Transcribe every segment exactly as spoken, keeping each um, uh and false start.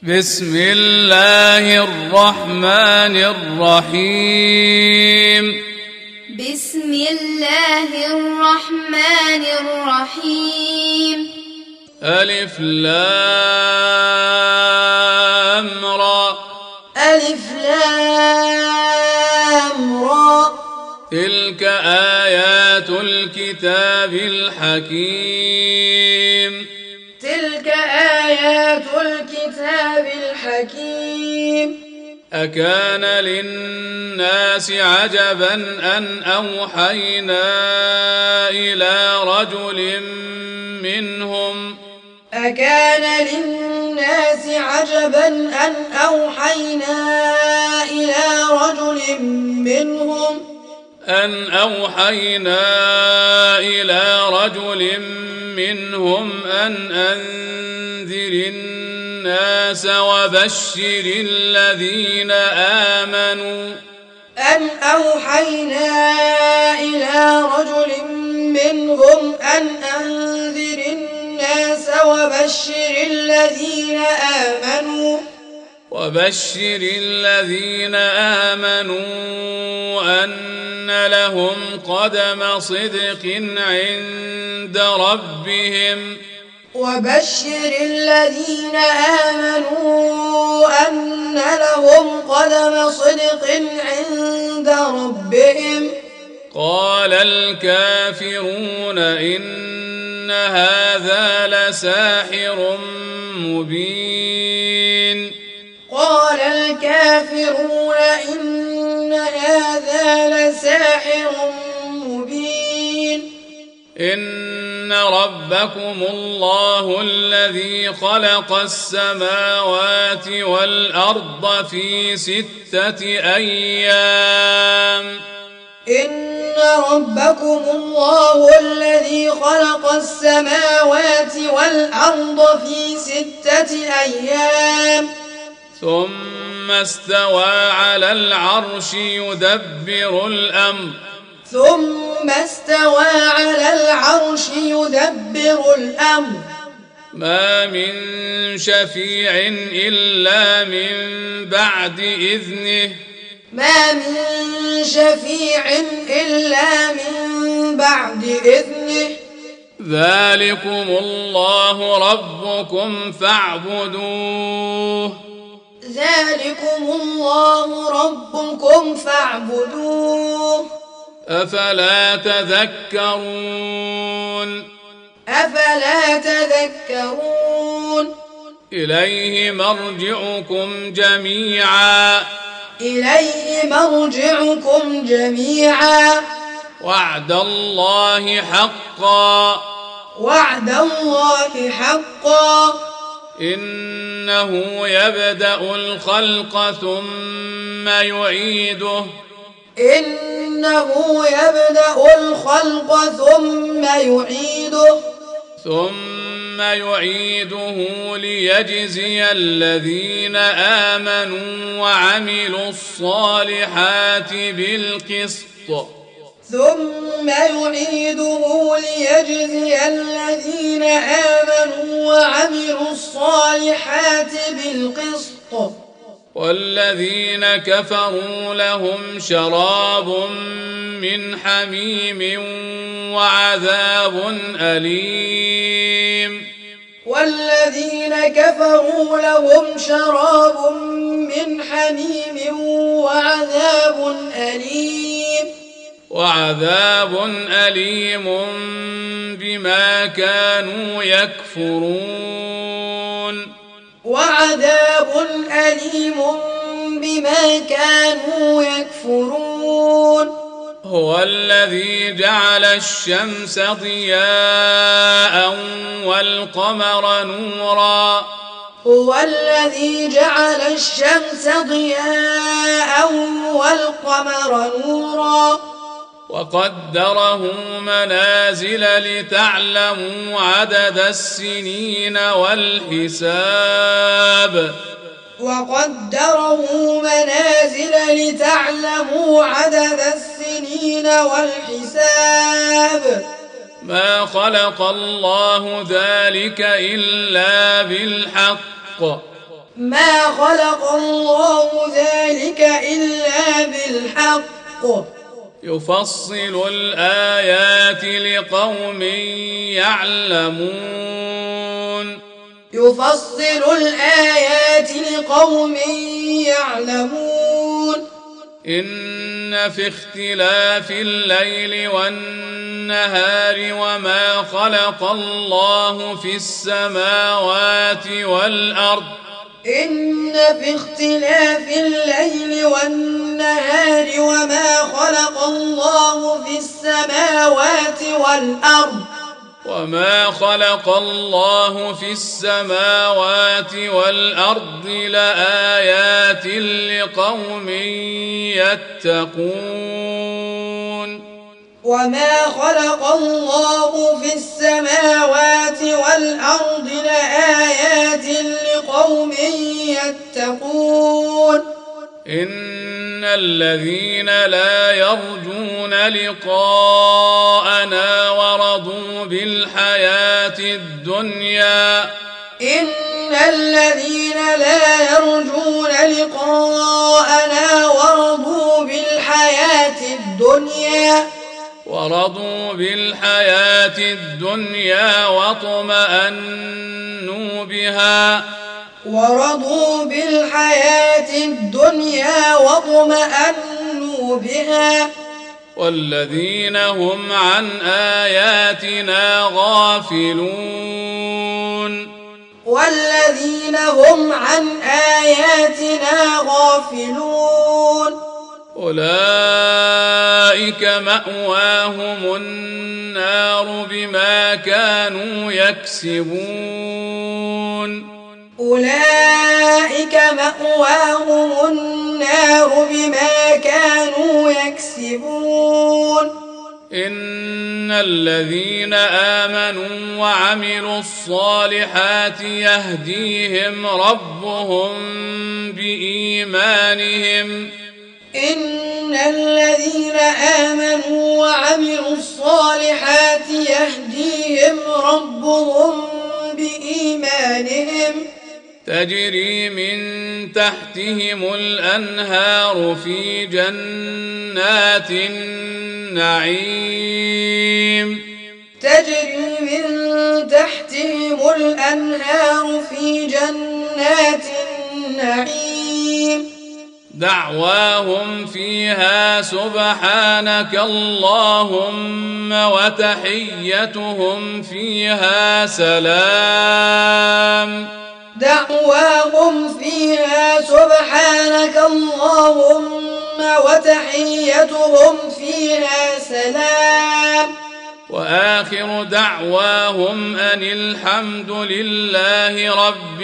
بسم الله الرحمن الرحيم بسم الله الرحمن الرحيم ألف لام را ألف لام را تلك آيات الكتاب الحكيم تلك آيات الكتاب الحكيم أكان للناس عجبا أن أوحينا إلى رجل منهم أكان للناس عجبا أن أوحينا إلى رجل منهم أن أوحينا إلى رجل منهم أن أنذر الناس وبشر الذين آمنوا أن أوحينا إلى رجل منهم أن أنذر الناس وبشر الذين آمنوا وبشر الذين آمنوا أن لهم قدم صدق عند ربهم وبشر الذين آمنوا أن لهم قدم صدق عند ربهم. قال الكافرون إن هذا لساحر مبين قال الكافرون إن هذا لساحر مبين إن ربكم الله الذي خلق السماوات والأرض في ستة أيام إن ربكم الله الذي خلق السماوات والأرض في ستة أيام ثم استوى على العرش يدبر الأمر ثم استوى على العرش يدبر الأمر ما من شفيع إلا من بعد إذنه ما من شفيع إلا من بعد إذنه ذلكم الله ربكم فاعبدوه ذلكم الله ربكم فاعبدوه أفلا تذكرون أفلا تذكرون إليه مرجعكم جميعا إليه مرجعكم جميعا وعد الله حقا وعد الله حقا إنه يبدأ الخلق ثم يعيده إنه يبدأ الخلق ثم يعيده ثم يعيده ليجزي الذين آمنوا وعملوا الصالحات بالقسط ثم يعيده ليجزي الذين آمنوا وعملوا الصالحات بالقسط والذين كفروا لهم شراب من حميم وعذاب أليم والذين كفروا لهم شراب من حميم وعذاب أليم وعذاب أليم بما كانوا يكفرون وعذاب أليم بما كانوا يكفرون هو الذي جعل الشمس ضياء والقمر نورا هو الذي جعل الشمس ضياء والقمر نورا وقدره منازل لتعلموا عدد السنين والحساب وقدره منازل لتعلموا عدد السنين والحساب ما خلق الله ذلك إلا بالحق ما خلق الله ذلك إلا بالحق يفصل الآيات لقوم يعلمون يفصل الآيات لقوم يعلمون إن في اختلاف الليل والنهار وما خلق الله في السماوات والأرض إن في اختلاف الليل والنهار وما خلق الله في السماوات والأرض وما خلق الله في السماوات والأرض لآيات لقوم يتقون وما خلق الله في السماوات والأرض لآيات لقوم يتقون إن الذين لا يرجون لقاءنا ورضوا بالحياة الدنيا إن الذين لا يرجون لقاءنا ورضوا بالحياة الدنيا ورضوا بالحياة الدنيا واطمأنوا بها ورضوا بالحياة الدنيا واطمأنوا بها والذين هم عن آياتنا غافلون والذين هم عن آياتنا غافلون أولئك مأواهم النار بما كانوا يكسبون أولئك مأواهم النار بما كانوا يكسبون إن الذين آمنوا وعملوا الصالحات يهديهم ربهم بإيمانهم إن الذين آمنوا وعملوا الصالحات يهديهم ربهم بإيمانهم تجري من تحتهم الأنهار في جنات النعيم تجري من تحتهم الأنهار في جنات النعيم دعواهم فيها سبحانك اللهم وتحيتهم فيها سلام دعواهم فيها سبحانك اللهم وتحيتهم فيها سلام وآخر دعواهم أن الحمد لله رب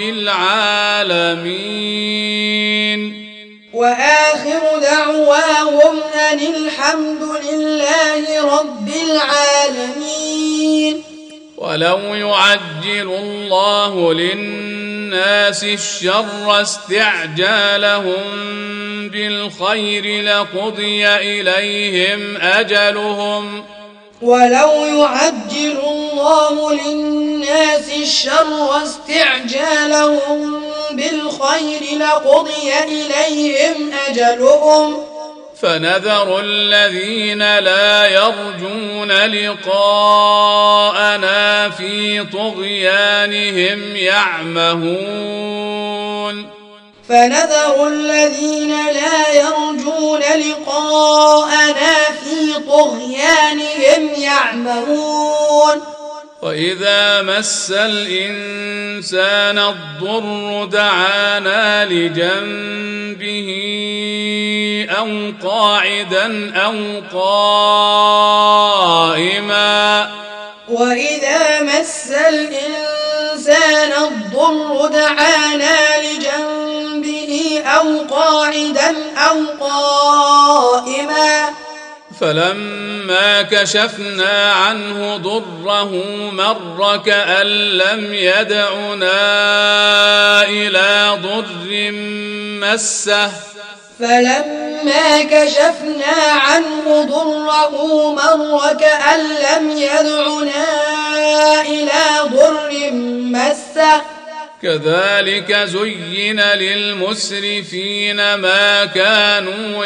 العالمين وآخر دعواهم أن الحمد لله رب العالمين ولو يعجل الله للناس الشر استعجالهم بالخير لقضي إليهم أجلهم ولو يعجل الله للناس الشر استعجالهم بالخير لقضي إليهم أجلهم فنذر الذين لا يرجون لقاءنا في طغيانهم يعمهون فنذر الذين لا يرجون لقاءنا في طغيانهم يعمهون وإذا مس الإنسان الضر دعانا لجنبه أو قاعدا أو قائما وإذا مس الإنسان الضر دعانا لجنبه أو قاعدا أو قائما فلما كشفنا عنه ضره مر كأن لم يدعنا إلى ضر مسه فلما كشفنا عنه ضره مر كأن لم يدعنا إلى ضر مسه كذلك زين للمسرفين ما كانوا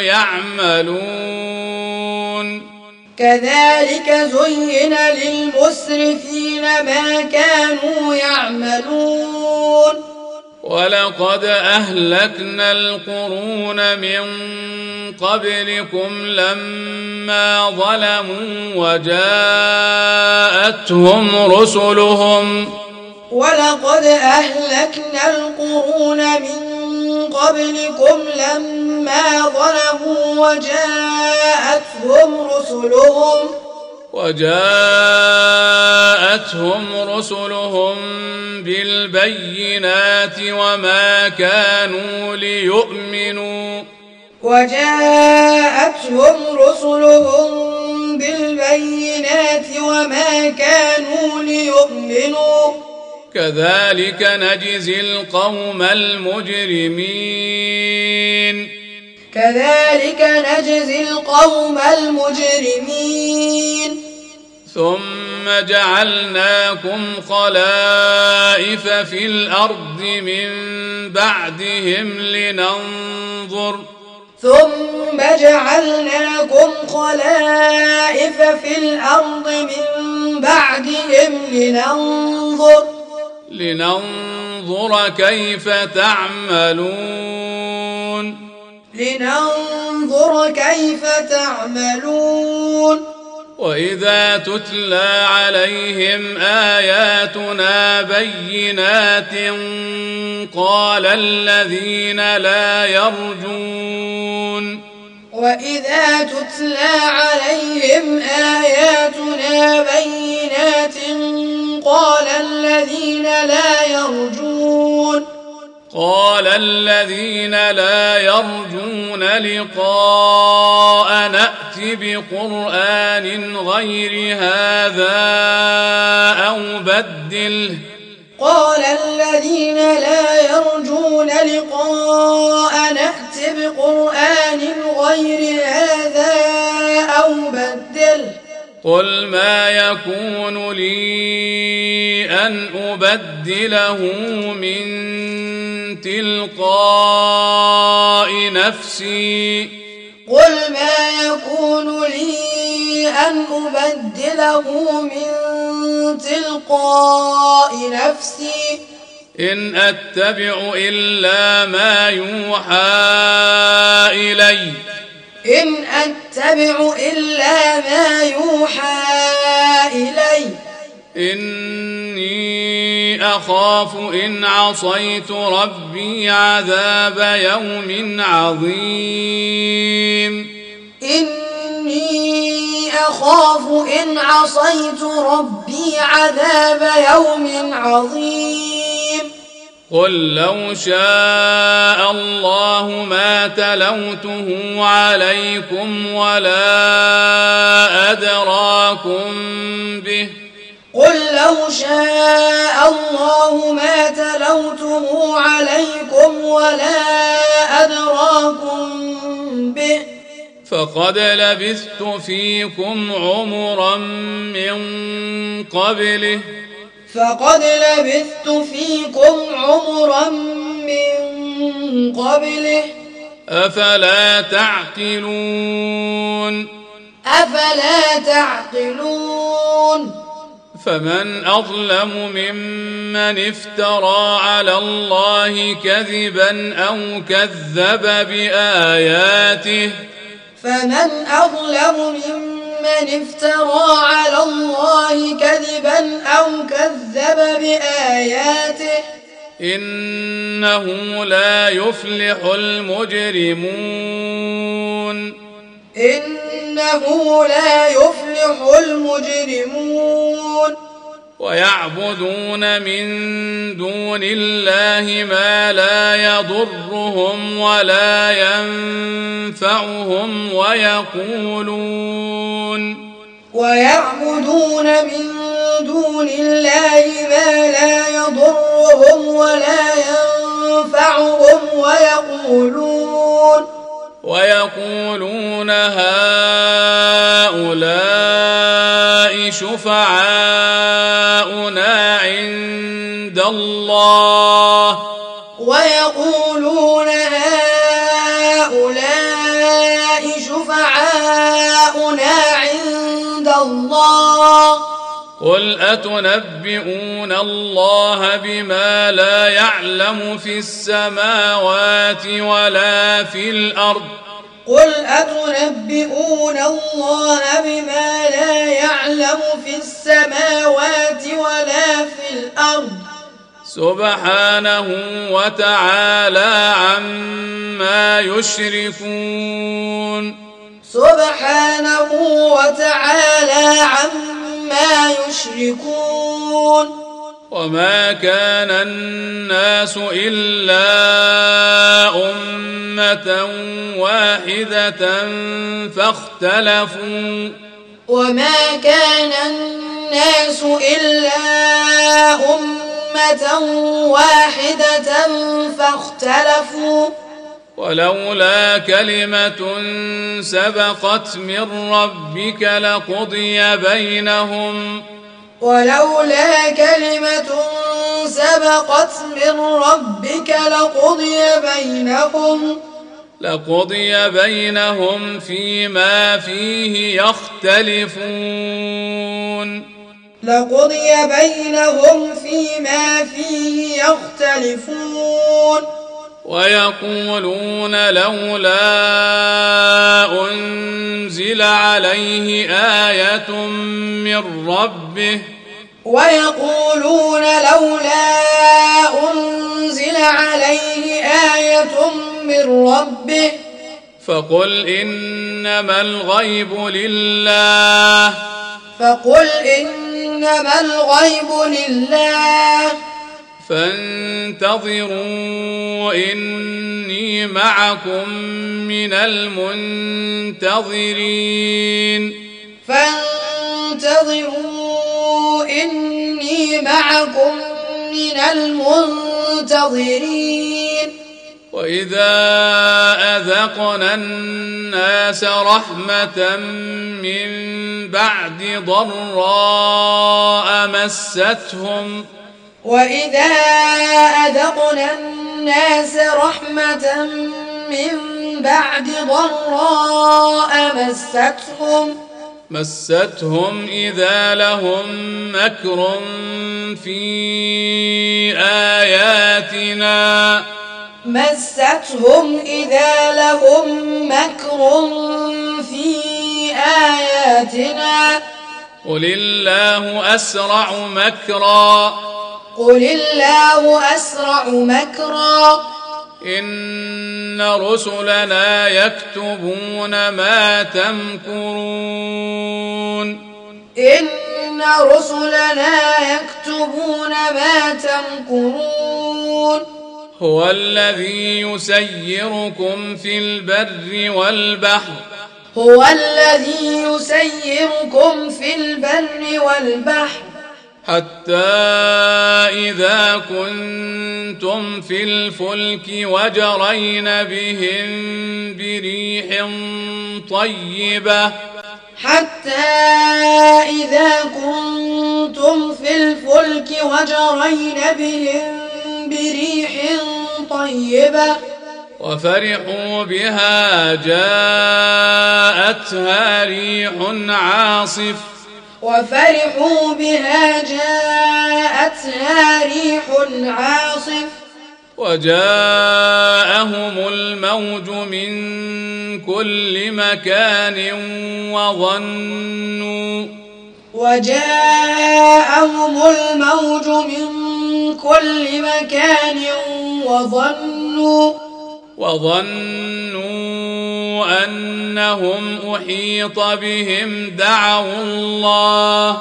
يعملون كذلك زين للمسرفين ما كانوا يعملون ولقد أهلكنا القرون من قبلكم لما ظلموا وجاءتهم رسلهم ولقد أهلكنا القرون من قبلكم لما ظلموا وجاءتهم رسلهم وجاءتهم رسلهم بالبينات وما كانوا ليؤمنوا وجاءتهم رسلهم بالبينات وما كانوا ليؤمنوا كذلك نجزي القوم المجرمين كذلك نجزي القوم المجرمين ثم جعلناكم خلائف في الأرض من بعدهم لننظر ثم جعلناكم خلائف في الأرض من بعدهم لننظر لننظر كيف تعملون لننظر كيف تعملون وإذا تتلى عليهم آياتنا بينات قال الذين لا يرجون وإذا تتلى عليهم آياتنا بينات قال الذين لا يرجون قال الذين لا يرجون لقاء نأت بقرآن غير هذا أو بدله قال الذين لا يرجون لقاء نأت بقرآن غير هذا أو بدله قل ما يكون لي أن أبدله من تلقاء نفسي قل ما يكون لي أن أبدله من تلقاء نفسي إن أتبع إلا ما يوحى إلي إن أتبع إلا ما يوحى إلي إني أخاف إن عصيت ربي عذاب يوم عظيم إني أخاف إن عصيت ربي عذاب يوم عظيم قل لو شاء الله ما تلوته عليكم ولا أدراكم به قل لو شاء الله ما تلوته عليكم ولا أدراكم به فقد لبثت فيكم عمرا من قبله فقد لبثت فيكم عمرا من قبله أفلا تعقلون أفلا تعقلون فمن أظلم ممن افترى على الله كذبا أو كذب بآياته فمن أظلم ممن افترى على الله كذبا أو كذب بآياته إنه لا يفلح المجرمون إنه لا يفلح المجرمون ويعبدون من دون الله ما لا يضرهم ولا ينفعهم ويقولون ويعبدون من دون الله ما لا يضرهم ولا ينفعهم ويقولون ويقولون هؤلاء شفعاؤنا عند الله ويقولون هؤلاء شفعاؤنا عند الله قل أتنبئون الله بما لا يعلم في السماوات ولا في الأرض قل أتنبئون الله بما لا يعلم في السماوات ولا في الأرض سبحانه وتعالى عما يشركون سبحانه وتعالى عما يشركون وما كان الناس إلا أمة واحدة فاختلفوا وما كان الناس إلا أمة واحدة فاختلفوا ولولا كلمة سبقت من ربك لقضي بينهم ولولا كلمة سبقت من ربك لقضي بينهم لقضي بينهم فيما فيه يختلفون لقضي بينهم فيما فيه يختلفون ويقولون لولا أنزل عليه آية من ربه ويقولون لولا أنزل عليه آية من ربه فقل إنما الغيب لله فقل إنما الغيب لله فانتظروا إني معكم من المنتظرين فانتظروا إني معكم من المنتظرين وإذا أذقنا الناس رحمة من بعد ضراء مستهم وإذا أذقنا الناس رحمة من بعد ضراء مستهم مستهم إذا لهم مكر في آياتنا مستهم إذا لهم مكر في آياتنا قل الله أسرع مكرا قل الله أسرع مكرا إن رسلنا يكتبون ما تمكرون إن رسلنا يكتبون ما تمكرون هو الذي يسيركم في البر والبحر هو الذي يسيركم في البر والبحر حتى إذا كنتم في الفلك وجرين بهم بريح طيبة حتى إذا كنتم في الفلك وجرين بهم بريح طيبة وفرحوا بها جاءتها ريح عاصف وفرحوا بها جاءتها ريح عاصف وجاءهم الموج من كل مكان وظنوا وجاءهم الموج من كل مكان وظنوا وظنوا أنهم أحيط بهم دعوا الله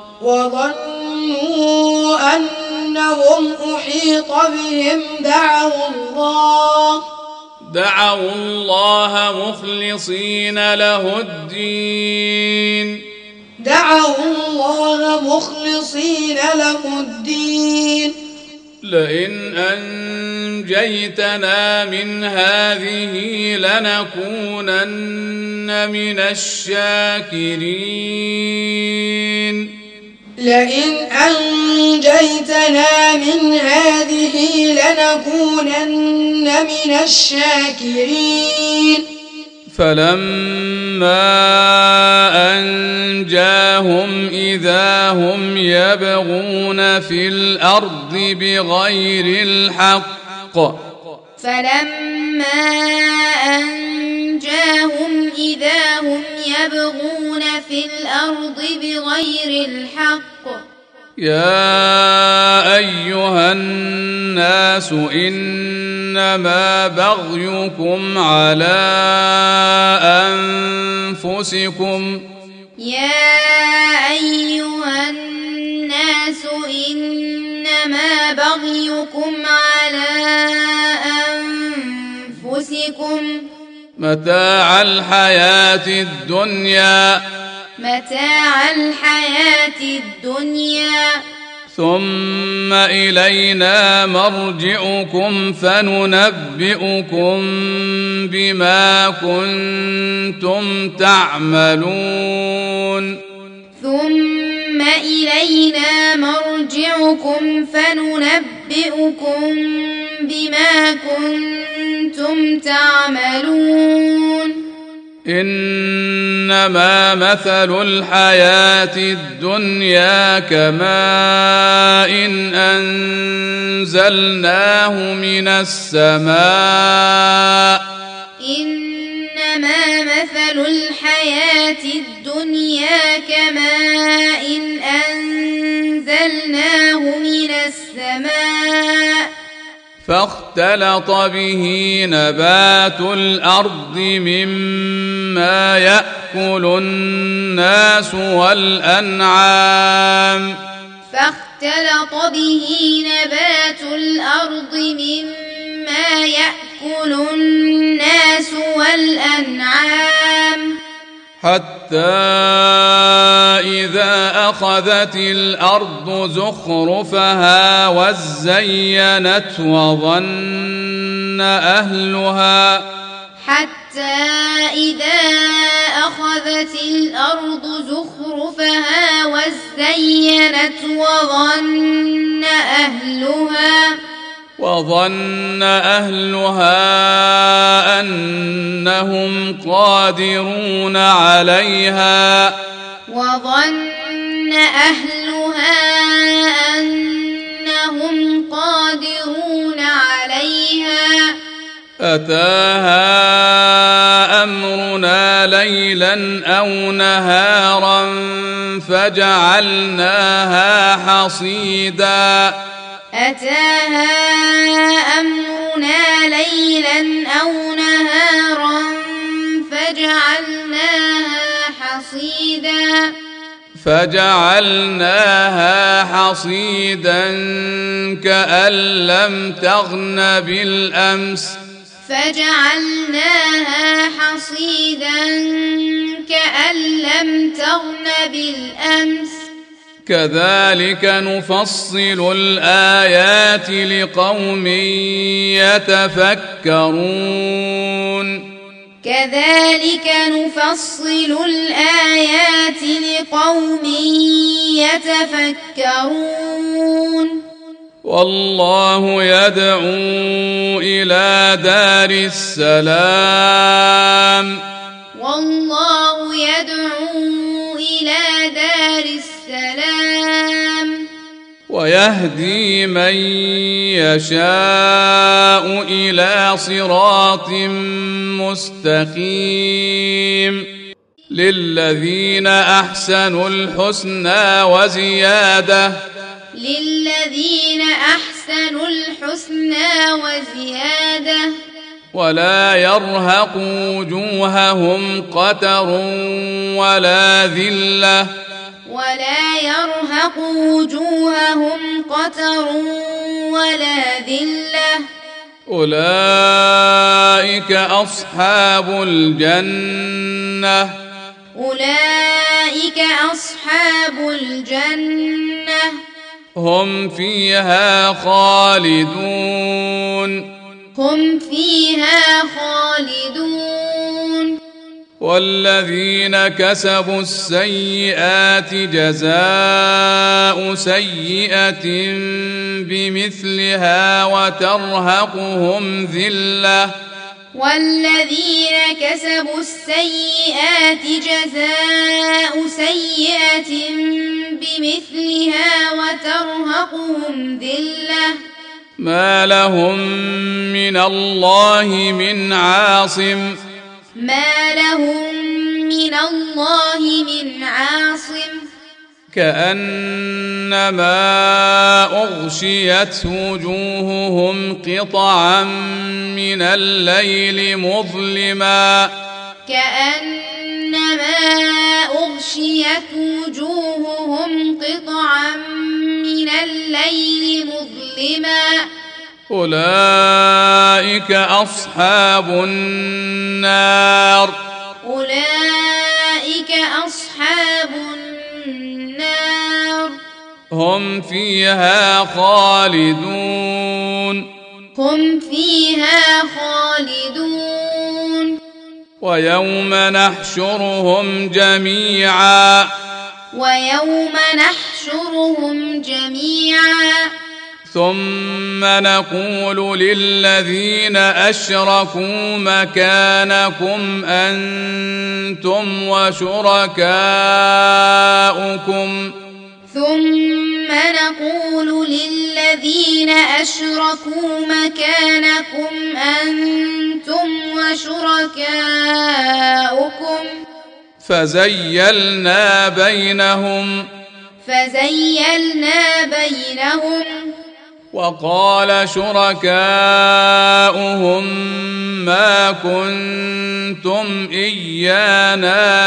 وظنوا أنهم أحيط بهم دعوا الله دعوا الله مخلصين له الدين دعوا الله مخلصين له الدين لئن أنجيتنا من هذه لنكونن من الشاكرين لئن أنجيتنا من هذه لنكونن من الشاكرين فلما أنجاهم إذا هم يبغون في الأرض بغير الحق فلما أنجاهم إذا هم يبغون في الأرض بغير الحق يا أيها الناس إنما بغيكم على أنفسكم يا أيها الناس إنما بغيكم على أنفسكم متاع الحياة الدنيا متاع الحياة الدنيا ثم إلينا مرجعكم فننبئكم بما كنتم تعملون ثم إلينا مرجعكم فننبئكم بما كنتم تعملون إنما مثل الحياة الدنيا كماء إن أنزلناه من السماء إنما مثل الحياة الدنيا كماء إن أنزلناه من السماء فاختلط به نبات الأرض مما يأكل الناس والأنعام فاختلط به نبات الأرض مما يأكل الناس والأنعام حتى إذا أخذت الأرض زخرفها وزينت وظن أهلها حتى إذا أخذت الأرض زخرفها وزينت وظن أهلها وظن أهلها أنهم قادرون عليها وظن أهلها أنهم قادرون عليها أتاها أمرنا ليلا أو نهارا فجعلناها حصيدا أتاها أمرنا ليلا أو نهارا فجعلناها حصيدا فجعلناها حصيدا كأن لم تغن بالأمس فجعلناها حصيدا كأن لم تغن بالأمس كذلك نفصل الآيات لقوم يتفكرون كذلك نفصل الآيات لقوم يتفكرون والله يدعو إلى دار السلام والله يدعو إلى دار السلام ويهدي من يشاء إلى صراط مستقيم للذين أحسنوا الحسنى وزيادة للذين أحسنوا الحسنى وزيادة ولا يرهق وجوههم قتر ولا ذلة ولا يرهق وجوههم قتر ولا ذلة أولئك أصحاب الجنة أولئك أصحاب الجنة هم فيها خالدون هم فيها خالدون والذين كسبوا السيئات جزاء سيئة بمثلها وترهقهم ذلة والذين كسبوا السيئات جزاء سيئة بمثلها وترهقهم ذلة ما لهم من الله من عاصم ما لهم من الله من عاصم كأنما أغشيت وجوههم قطعا من الليل مظلما كأنما أغشيت وجوههم قطعا من الليل مظلما أولئك أصحاب النار أولئك أصحاب النار هم فيها خالدون هم فيها خالدون ويوم نحشرهم جميعا ويوم نحشرهم جميعا ثم نقول للذين أشركوا مكانكم أنتم وشركاؤكم ثم نقول للذين أشركوا مكانكم أنتم وشركاؤكم فزيلنا بينهم فزيلنا بينهم وقال شركاؤهم ما كنتم إيانا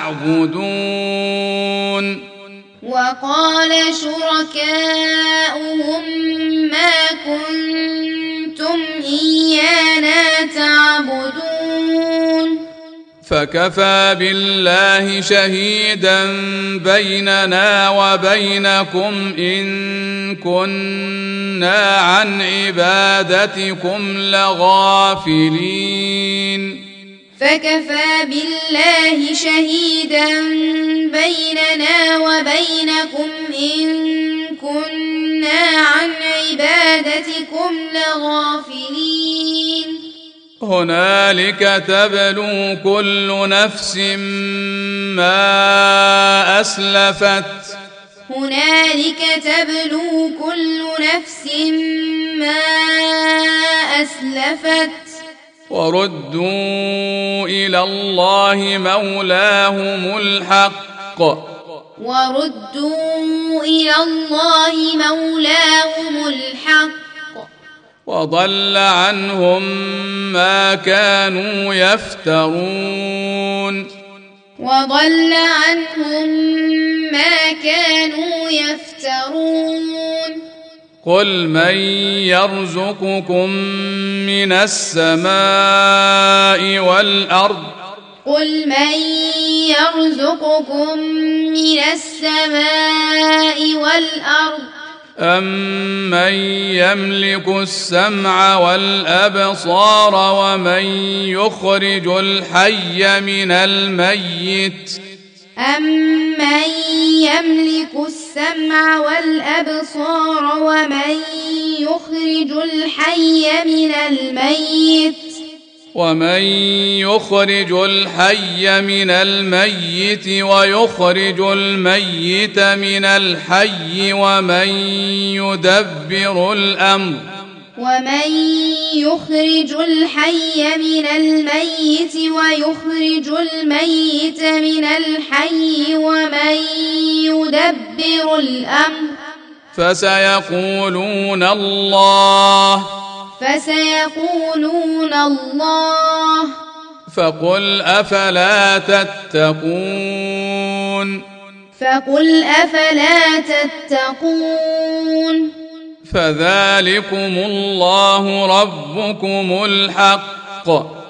تعبدون وقال شركاؤهم ما كنتم إيانا تعبدون فكفى بالله شهيدا بيننا وبينكم إن كنا عن عبادتكم لغافلين فكفى بالله شهيدا بيننا وبينكم إن كنا عن عبادتكم لغافلين هنالك تبلو كل نفس ما أسلفت هنالك تبلو كل نفس ما أسلفت وردوا إلى الله مولاهم الحق وردوا إلى الله مولاهم الحق وضل عنهم ما كانوا يفترون وضل عنهم ما كانوا يفترون قل من يرزقكم من السماء والأرض قل من يرزقكم من السماء والأرض أمن يملك السمع والأبصار ومن يخرج الحي من الميت أمن يملك السمع والأبصار ومن يخرج الحي من الميت ومن يخرج الحي من الميت ويخرج الميت من الحي ومن يدبر الأمر ومن يخرج الحي من الميت ويخرج الميت من الحي ومن يدبر الأمر فسيقولون الله فسيقولون الله فقل أفلا تتقون فقل أفلا تتقون فذلكم الله ربكم الحق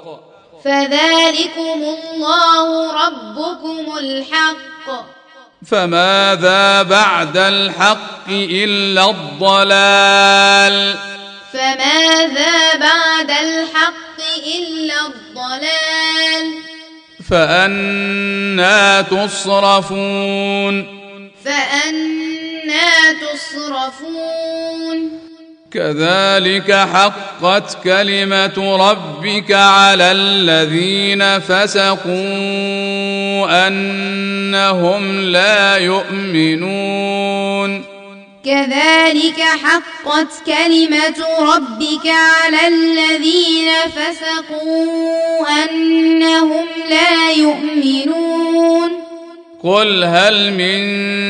فذلكم الله ربكم الحق فماذا بعد الحق إلا الضلال فماذا بعد الحق إلا الضلال فأنى تصرفون فأنى تصرفون كذلك حقت كلمة ربك على الذين فسقوا أنهم لا يؤمنون كذلك حقت كلمة ربك على الذين فسقوا أنهم لا يؤمنون قل هل من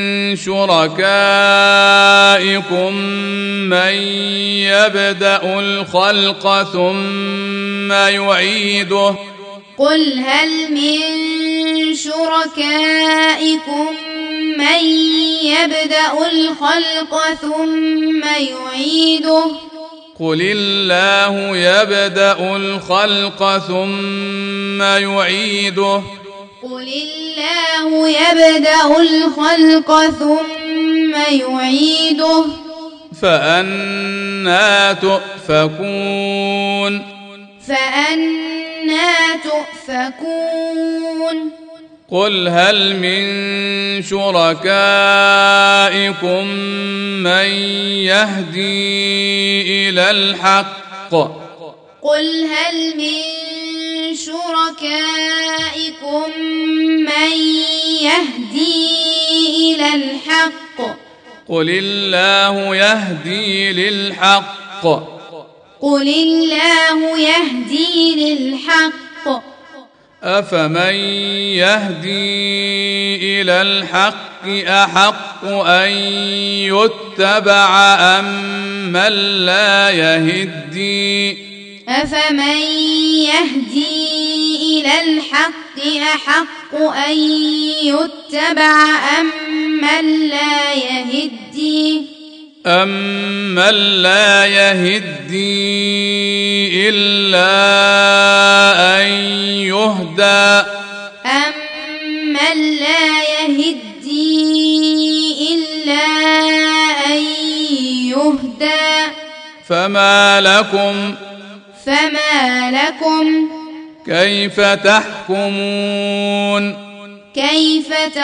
شركائكم من يبدأ الخلق ثم يعيده قل هل من شركائكم من يبدأ الخلق ثم يعيده قل الله يبدأ الخلق ثم يعيده قل الله يبدأ الخلق ثم يعيده فأنى تؤفكون فأنى تؤفكون قل هل من شركائكم من يهدي إلى الحق قل هل من شركائكم من يهدي إلى الحق قل الله يهدي للحق قل الله يهدي للحق أفمن يهدي إلى الحق أحق أن يتبع أم من لا يهدي أفمن يهدي إلى الحق أحق أن يتبع أم من لا يهدي أمن لا يهدي إلا أن يهدى أمن لا يهدي إلا أن يهدى فما لكم فما لكم كيف تحكمون كيف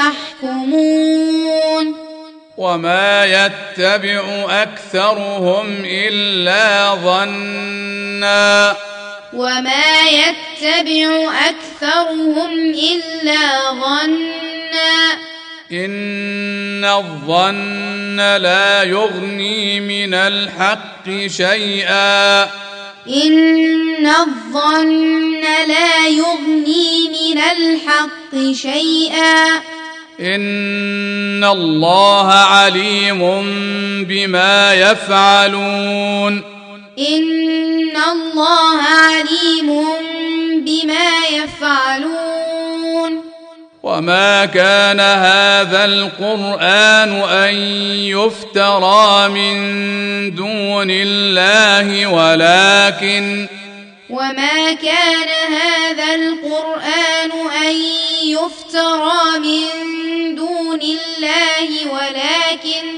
تحكمون وما يتبع أكثرهم إلا ظنا وما يتبع أكثرهم إلا ظنا إن الظن لا يغني من الحق شيئا إن الظن لا يغني من الحق شيئا إن الله عليم بما يفعلون إن الله عليم بما يفعلون وما كان هذا القرآن أن يفترى من دون الله ولكن وما كان هذا القرآن أن يفترى من دون الله ولكن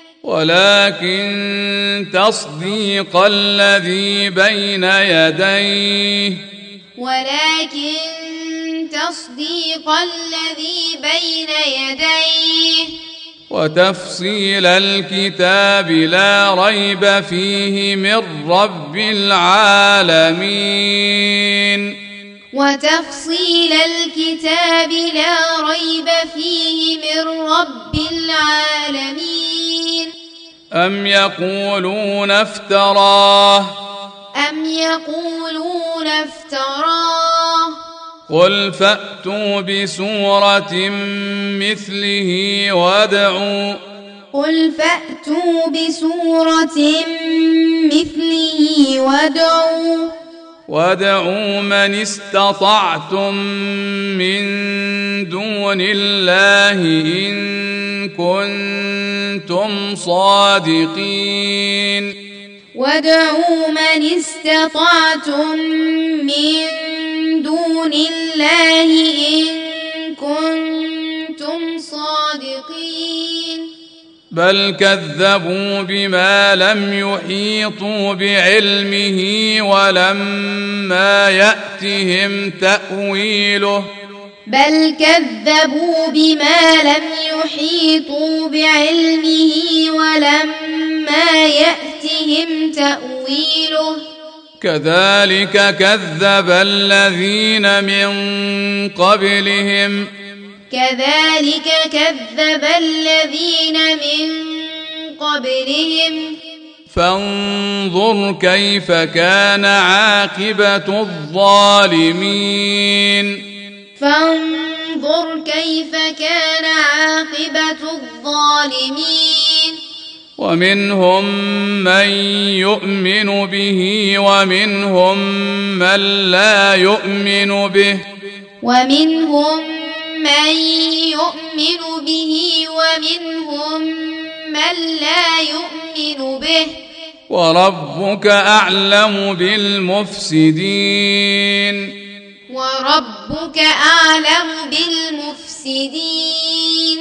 ولكن تصديق الذي بين يديه ولكن تصديق الذي بين يديه وتفصيل الكتاب لا ريب فيه من رب العالمين وتفصيل الكتاب لا ريب فيه من رب العالمين أم يقولون افتراه أم يقولون افتراه قل فأتوا بسورة مثله وادعوا قل فأتوا بسورة مثله وادعوا وادعوا من استطعتم من دون الله إن كنتم صادقين وادعوا من استطعتم من دون الله إن كنتم صادقين بل كذبوا بما لم يحيطوا بعلمه ولما يأتهم تأويله بل كذبوا بما لم يحيطوا بعلمه ولما يأتهم تأويله كذلك كذب الذين من قبلهم كذلك كذب الذين من قبلهم فانظر كيف كان عاقبة الظالمين فانظر كيف كان عاقبة الظالمين ومنهم من يؤمن به ومنهم من لا يؤمن به ومنهم من يؤمن به ومنهم من لا يؤمن به وربك أعلم بالمفسدين وربك أعلم بالمفسدين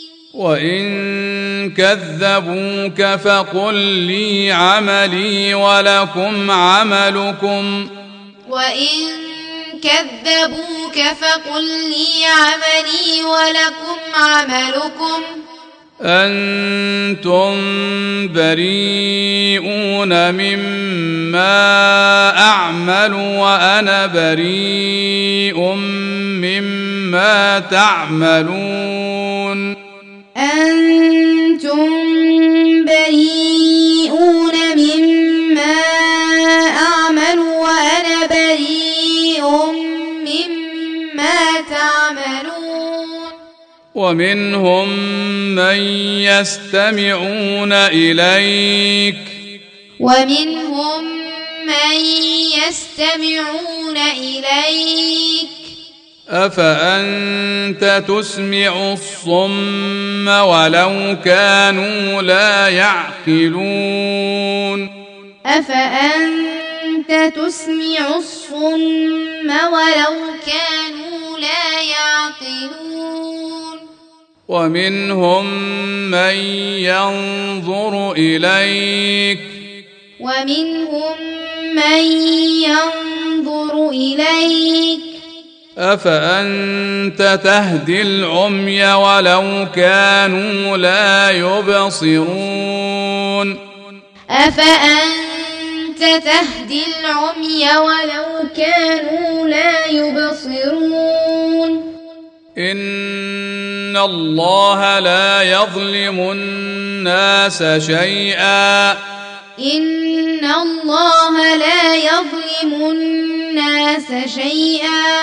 وإن كذبوك فقل لي عملي ولكم عملكم وإن كذبوك فقل لي عملي ولكم عملكم أنتم بريئون مما أعمل وأنا بريء مما تعملون أنتم بريئون مما أعمل وأنا بريء مما تعملون ومنهم من يستمعون إليك ومنهم من يستمعون إليك أفأنت تسمع الصم ولو كانوا لا يعقلون أفأنت تسمع الصم ولو كانوا لا يعقلون ومنهم من ينظر إليك ومنهم من ينظر إليك أفأنت تهدي العمي ولو كانوا لا يبصرون أفأنت تهدي العمي ولو كانوا لا يبصرون إن الله لا يظلم الناس شيئا إن الله لا يظلم الناس شيئا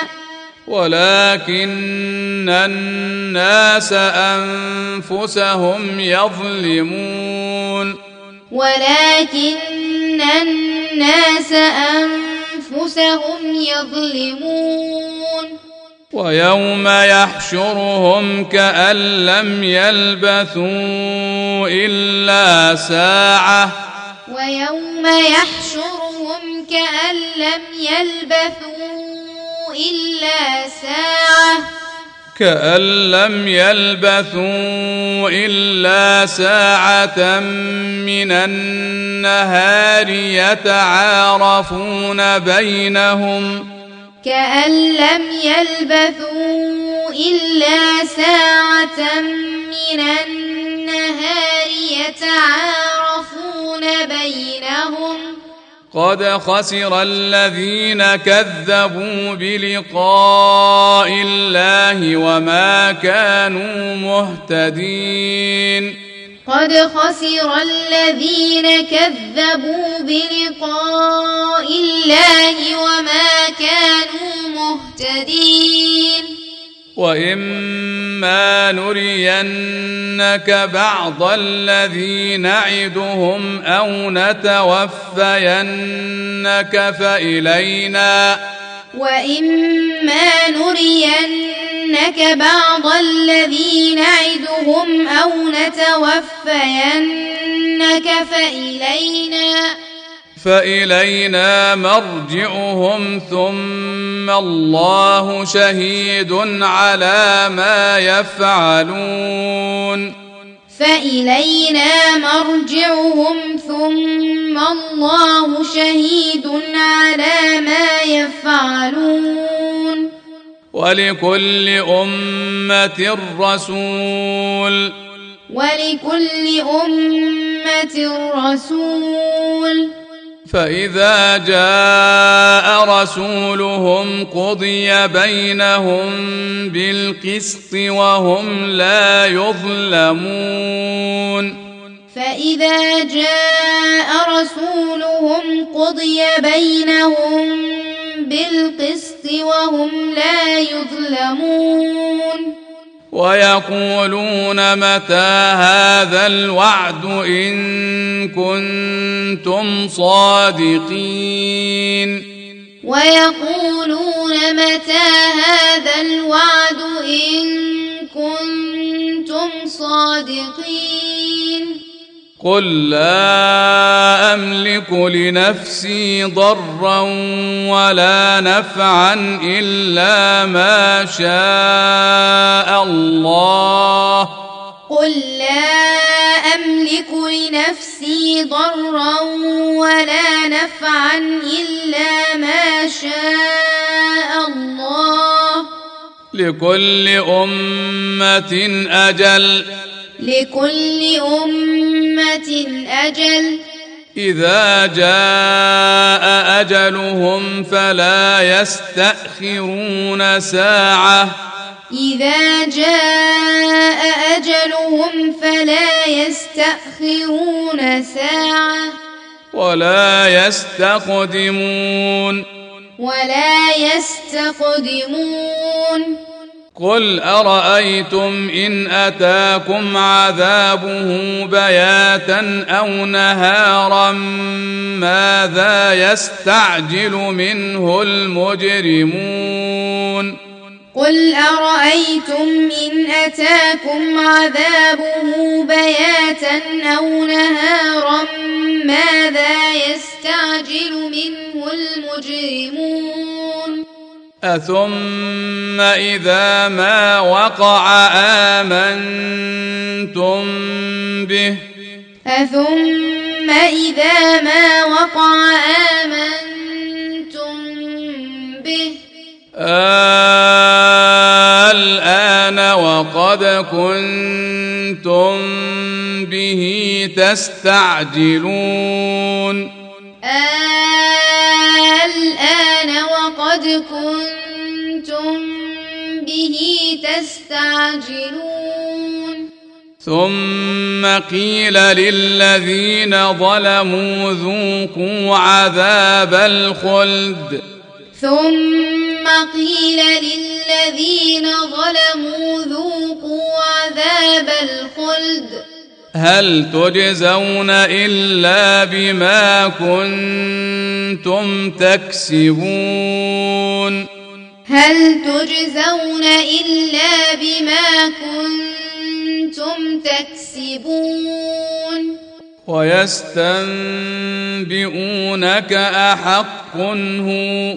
ولكن الناس أنفسهم يظلمون ولكن الناس أنفسهم يظلمون ويوم يحشرهم كأن لم يلبثوا إلا ساعة ويوم يحشرهم كأن لم يلبثوا إلا ساعة كأن لم يلبثوا إلا ساعة من النهار يتعارفون بينهم كأن لم يلبثوا إلا ساعة من النهار يتعارفون بينهم قد خسر الذين كذبوا بلقاء الله وما كانوا مهتدين قد خسر الذين كذبوا بلقاء الله وما كانوا مهتدين وإما نرينك بعض الذي نعدهم أو نتوفينك فإلينا وإما نرينك بعض الذي نعدهم أو نتوفينك فإلينا فإلينا مرجعهم ثم الله شهيد على ما يفعلون فإلينا مرجعهم ثم الله شهيد على ما يفعلون ولكل أمة رسول ولكل أمة رسول فإذا جاء رسولهم قضي بينهم بالقسط وهم لا يظلمون فإذا جاء رسولهم قضي بينهم بالقسط وهم لا يظلمون ويقولون متى هذا الوعد إن كنتم صادقين ويقولون متى هذا الوعد إن كنتم صادقين قل لا أملك لنفسي ضرا ولا نفعا إلا ما شاء الله قل لا أملك لنفسي ضرا ولا نفعا إلا ما شاء الله لكل أمة أجل لكل أمة أجل إذا جاء أجلهم فلا يستأخرون ساعة إذا جاء أجلهم فلا يستأخرون ساعة ولا يستقدمون ولا يستقدمون قل أرأيتم إن أتاكم عذابه بياتا أو نهارا ماذا يستعجل منه المجرمون قل أرأيتم إن أتاكم عذابه بياتا أو نهارا ماذا يستعجل منه المجرمون أثم إذا ما وقع آمنتم به أثم إذا ما وقع آمنتم به الآن وقد كنتم به تستعجلون الآن وقد كنتم به تستعجلون ثم قيل للذين ظلموا ذوقوا عذاب الخلد ثم قيل للذين ظلموا ذوقوا عذاب الخلد هل تجزون إلا بما كنتم تكسبون هل تجزون إلا بما كنتم تكسبون ويستنبئونك أحق هو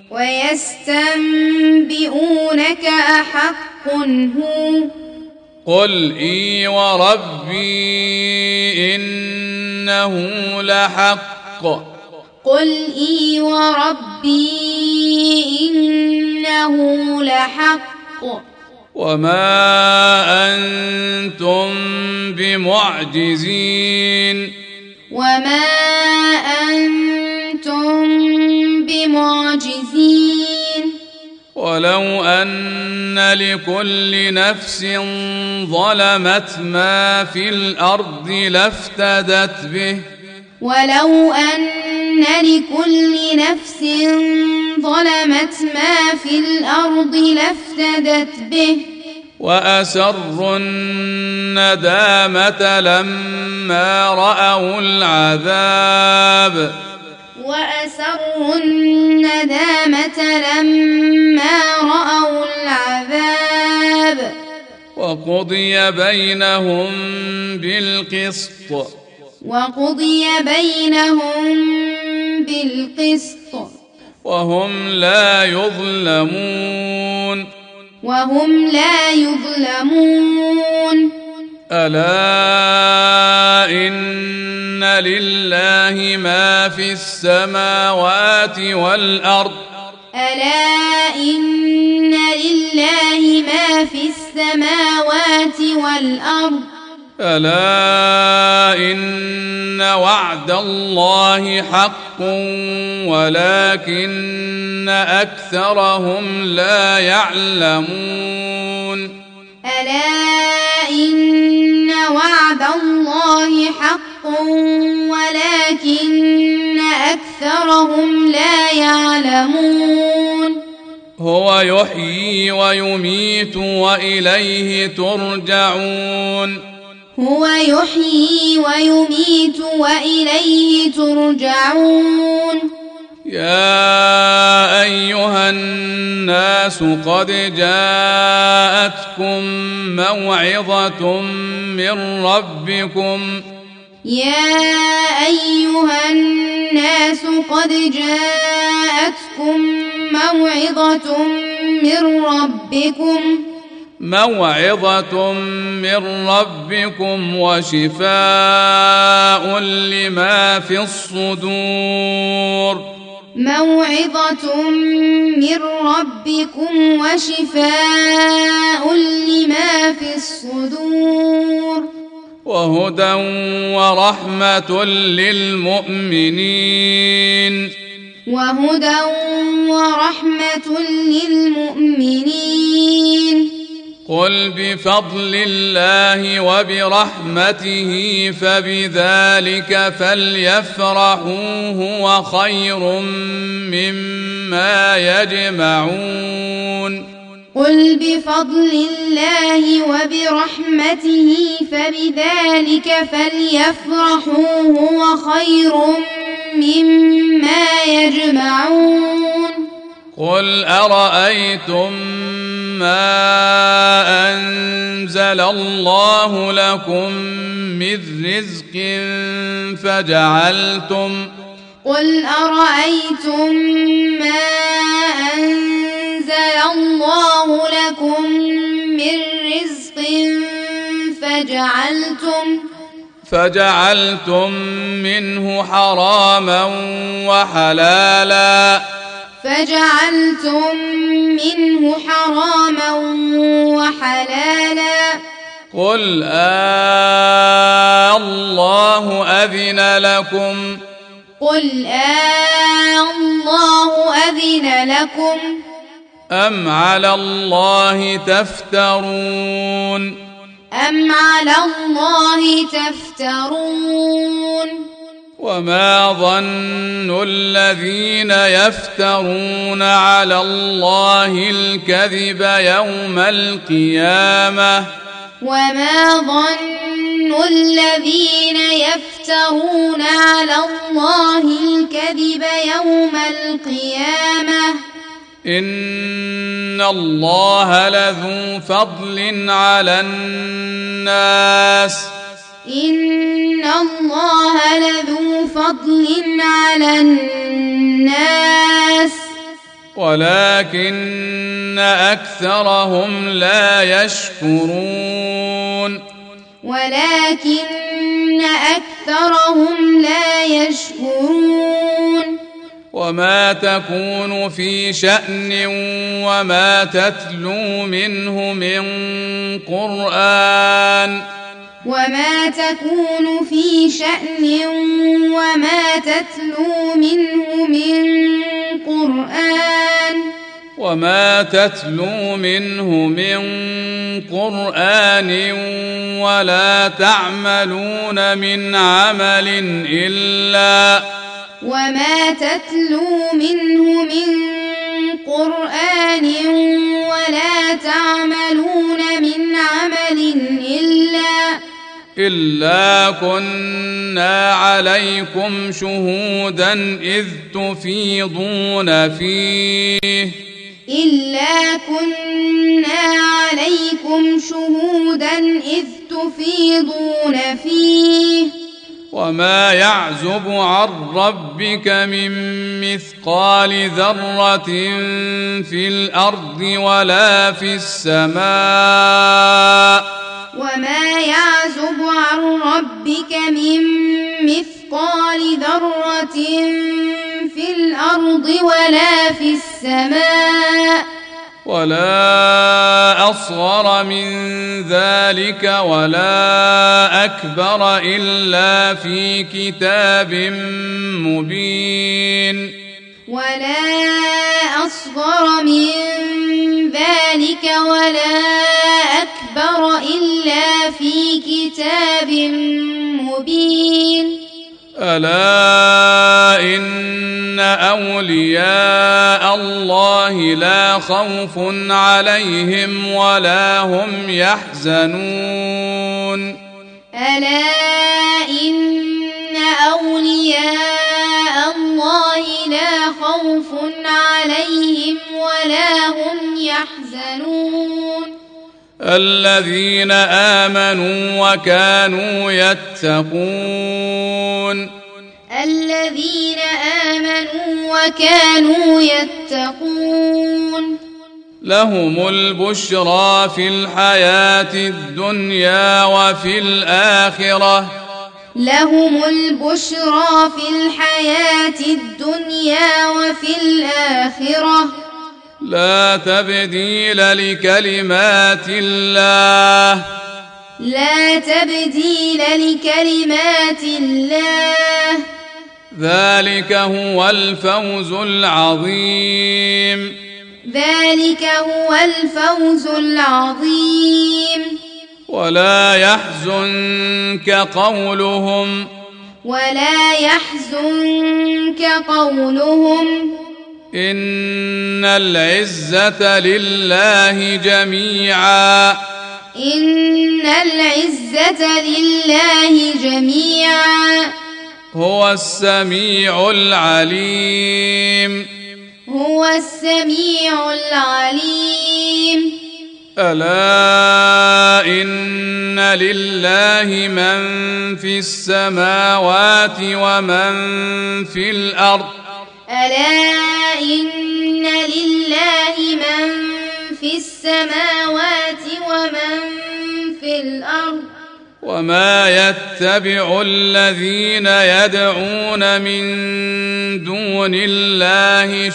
ويستنبئونك أحق هو قل إي وربي إنه لحق قل إي وربي إنه لحق وما أنتم بمعجزين وما أنتم بمعجزين ولو أن لكل نفس ظلمت ما في الأرض لافتدت به ولو أن لكل نفس ظلمت ما في الأرض لافتدت به وأسروا الندامة لما رأوا العذاب وأسروا الندامة لما رأوا العذاب وقضي بينهم بالقسط وقضي بينهم بالقسط وهم لا يظلمون وهم لا يظلمون ألا إن لله ما في السماوات والأرض ألا إن لله السماوات والأرض ألا إن وعد الله حق ولكن أكثرهم لا يعلمون ألا إن وعد الله حق ولكن أكثرهم لا يعلمون هو يحيي ويميت وإليه ترجعون هو يحيي ويميت وإليه ترجعون يا أيها الناس قد جاءتكم موعظة من ربكم يا أيها الناس قد جاءتكم موعظة من ربكم موعظة من ربكم وشفاء لما في الصدور موعظة من ربكم وشفاء لما في الصدور وهدى ورحمة للمؤمنين وهدى ورحمة للمؤمنين قل بفضل الله وبرحمته فبذلك فليفرحوا هو خير مما يجمعون قل بفضل الله وبرحمته فبذلك فليفرحوا هو خير مما يجمعون قل أرأيتم ما أنزل الله لكم من رزق فجعلتم قل أرأيتم ما أنزل الله لكم من رزق فجعلتم فجعلتم منه حراما وحلالا فجعلتم منه حراما وحلالا قل آه الله أذن لكم قل آه الله أذن لكم أم على الله تفترون أم على الله تفترون وما ظن الذين يفترون على الله الكذب يوم القيامة وما ظن الذين يفترون على الله الكذب يوم القيامة إن الله لذو فضل على الناس إن الله لذو فضل على الناس ولكن أكثرهم لا يشكرون ولكن أكثرهم لا يشكرون وما تكون في شأن وما تتلو منه من قرآن وما تكون في شأن وما تتلو منه من قرآن وما تتلو منه من قرآن ولا تعملون من عمل إلا وما تتلو منه من قرآن ولا تعملون من عمل إلا إلا كنا عليكم شهودا إذ تفيضون فيه إلا كنا عليكم شهودا إذ تفيضون فيه وما يعزب عن ربك من مثقال ذرة في الأرض ولا في السماء وما يعزب عن ربك من مثقال ذرة في الأرض ولا في السماء ولا أصغر من ذلك ولا أكبر إلا في كتاب مبين ولا أصغر من ذلك ولا أكبر إلا في كتاب مبين ألا إن أولياء الله لا خوف عليهم ولا هم يحزنون ألا إن أولياء الله لا خوف عليهم ولا هم يحزنون الذين آمنوا وكانوا يتقون الذين آمنوا وكانوا يتقون لهم البشرى في الحياة الدنيا وفي الآخرة لهم البشرى في الحياة الدنيا وفي الآخرة لا تبديل لكلمات الله لا تبديل لكلمات الله ذلك هو الفوز العظيم ذلك هو الفوز العظيم ولا يحزنك قولهم ولا يحزنك قولهم إن العزة لله جميعا إن العزة لله جميعا هو السميع العليم هو السميع العليم ألا إن لله من في السماوات ومن في الأرض ألا إن لله من في السماوات ومن في الأرض وما يتبع الذين يدعون من دون الله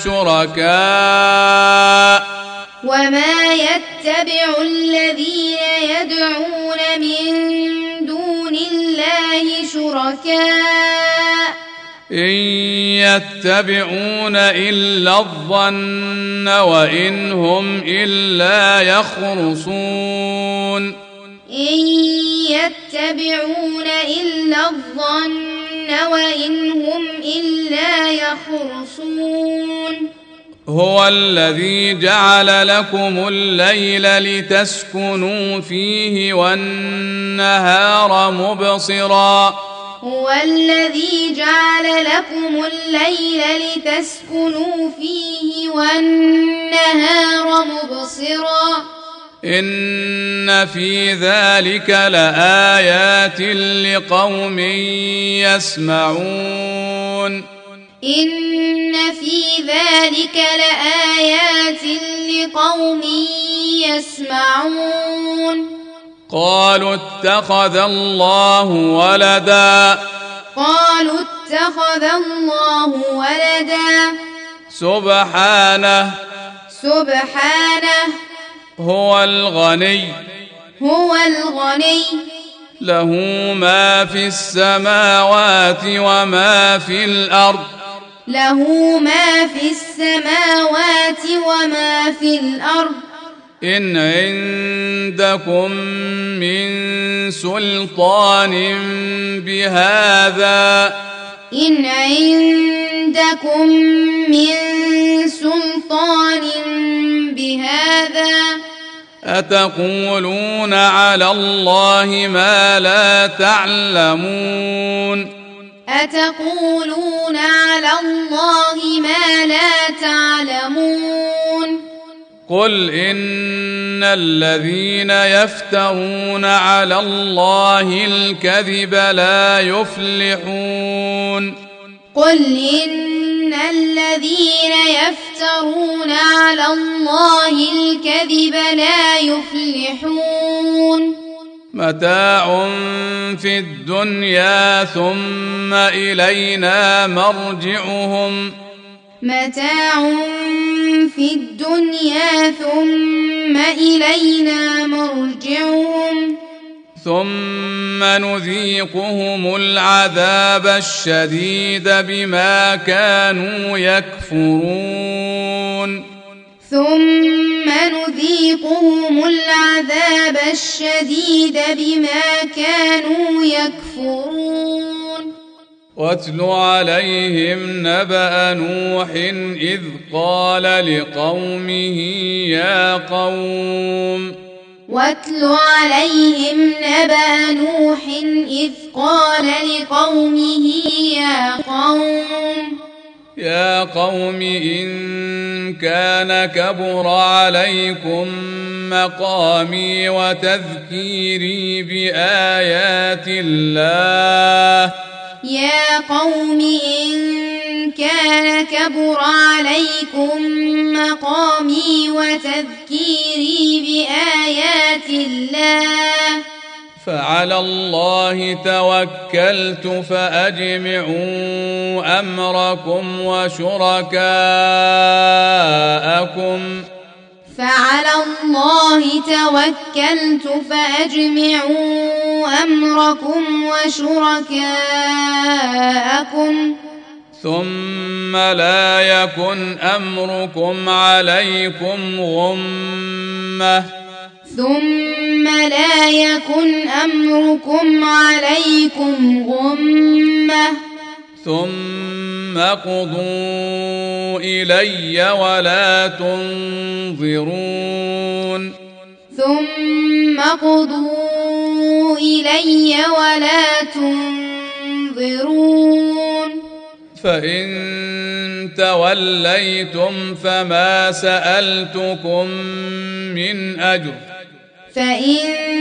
شركاء وما يتبع الذين يدعون من دون الله شركاء إن يتبعون إلا الظن وإن هم إلا يخرصون إن يتبعون إلا الظن وإن هم إلا يخرصون هو الذي جعل لكم الليل لتسكنوا فيه والنهار مبصرا هو الذي جعل لكم الليل لتسكنوا فيه والنهار مبصرا إن في ذلك لآيات لقوم يسمعون إن في ذلك لآيات لقوم يسمعون قالوا اتخذ الله ولدا قالوا اتخذ الله ولدا سبحانه سبحانه هو الغني هو الغني له ما في السماوات وما في الأرض له ما في السماوات وما في الأرض إن عندكم من سلطان بهذا إن عندكم من سلطان بهذا أتقولون على الله ما لا تعلمون أتقولون على الله ما لا تعلمون قل إن الذين يفترون على الله الكذب لا يفلحون قل إن الذين يفترون على الله الكذب لا يفلحون متاع في الدنيا ثم إلينا مرجعهم متاع في الدنيا ثم إلينا ثم نذيقهم العذاب الشديد بما كانوا يكفرون ثم نذيقهم العذاب الشديد بما كانوا يكفرون واتل عليهم نبأ نوح إذ قال لقومه يا قوم واتل عليهم نبأ نوح إذ قال لقومه يا قوم يا قوم إن كان كبر عليكم مقامي وتذكيري بآيات الله يا قوم إن كان كبر عليكم مقامي وتذكيري بآيات الله فعلى الله توكلت فأجمعوا أمركم وشركاءكم فعلى الله توكلت فأجمعوا أمركم وشركاءكم ثم لا يكن أمركم عليكم غمة ثم لا يكن أمركم عليكم غمة ثم قضوا إلي ولا تنظرون ثم قضوا إلي ولا تنظرون فإن توليتم فما سألتكم من أجر فإن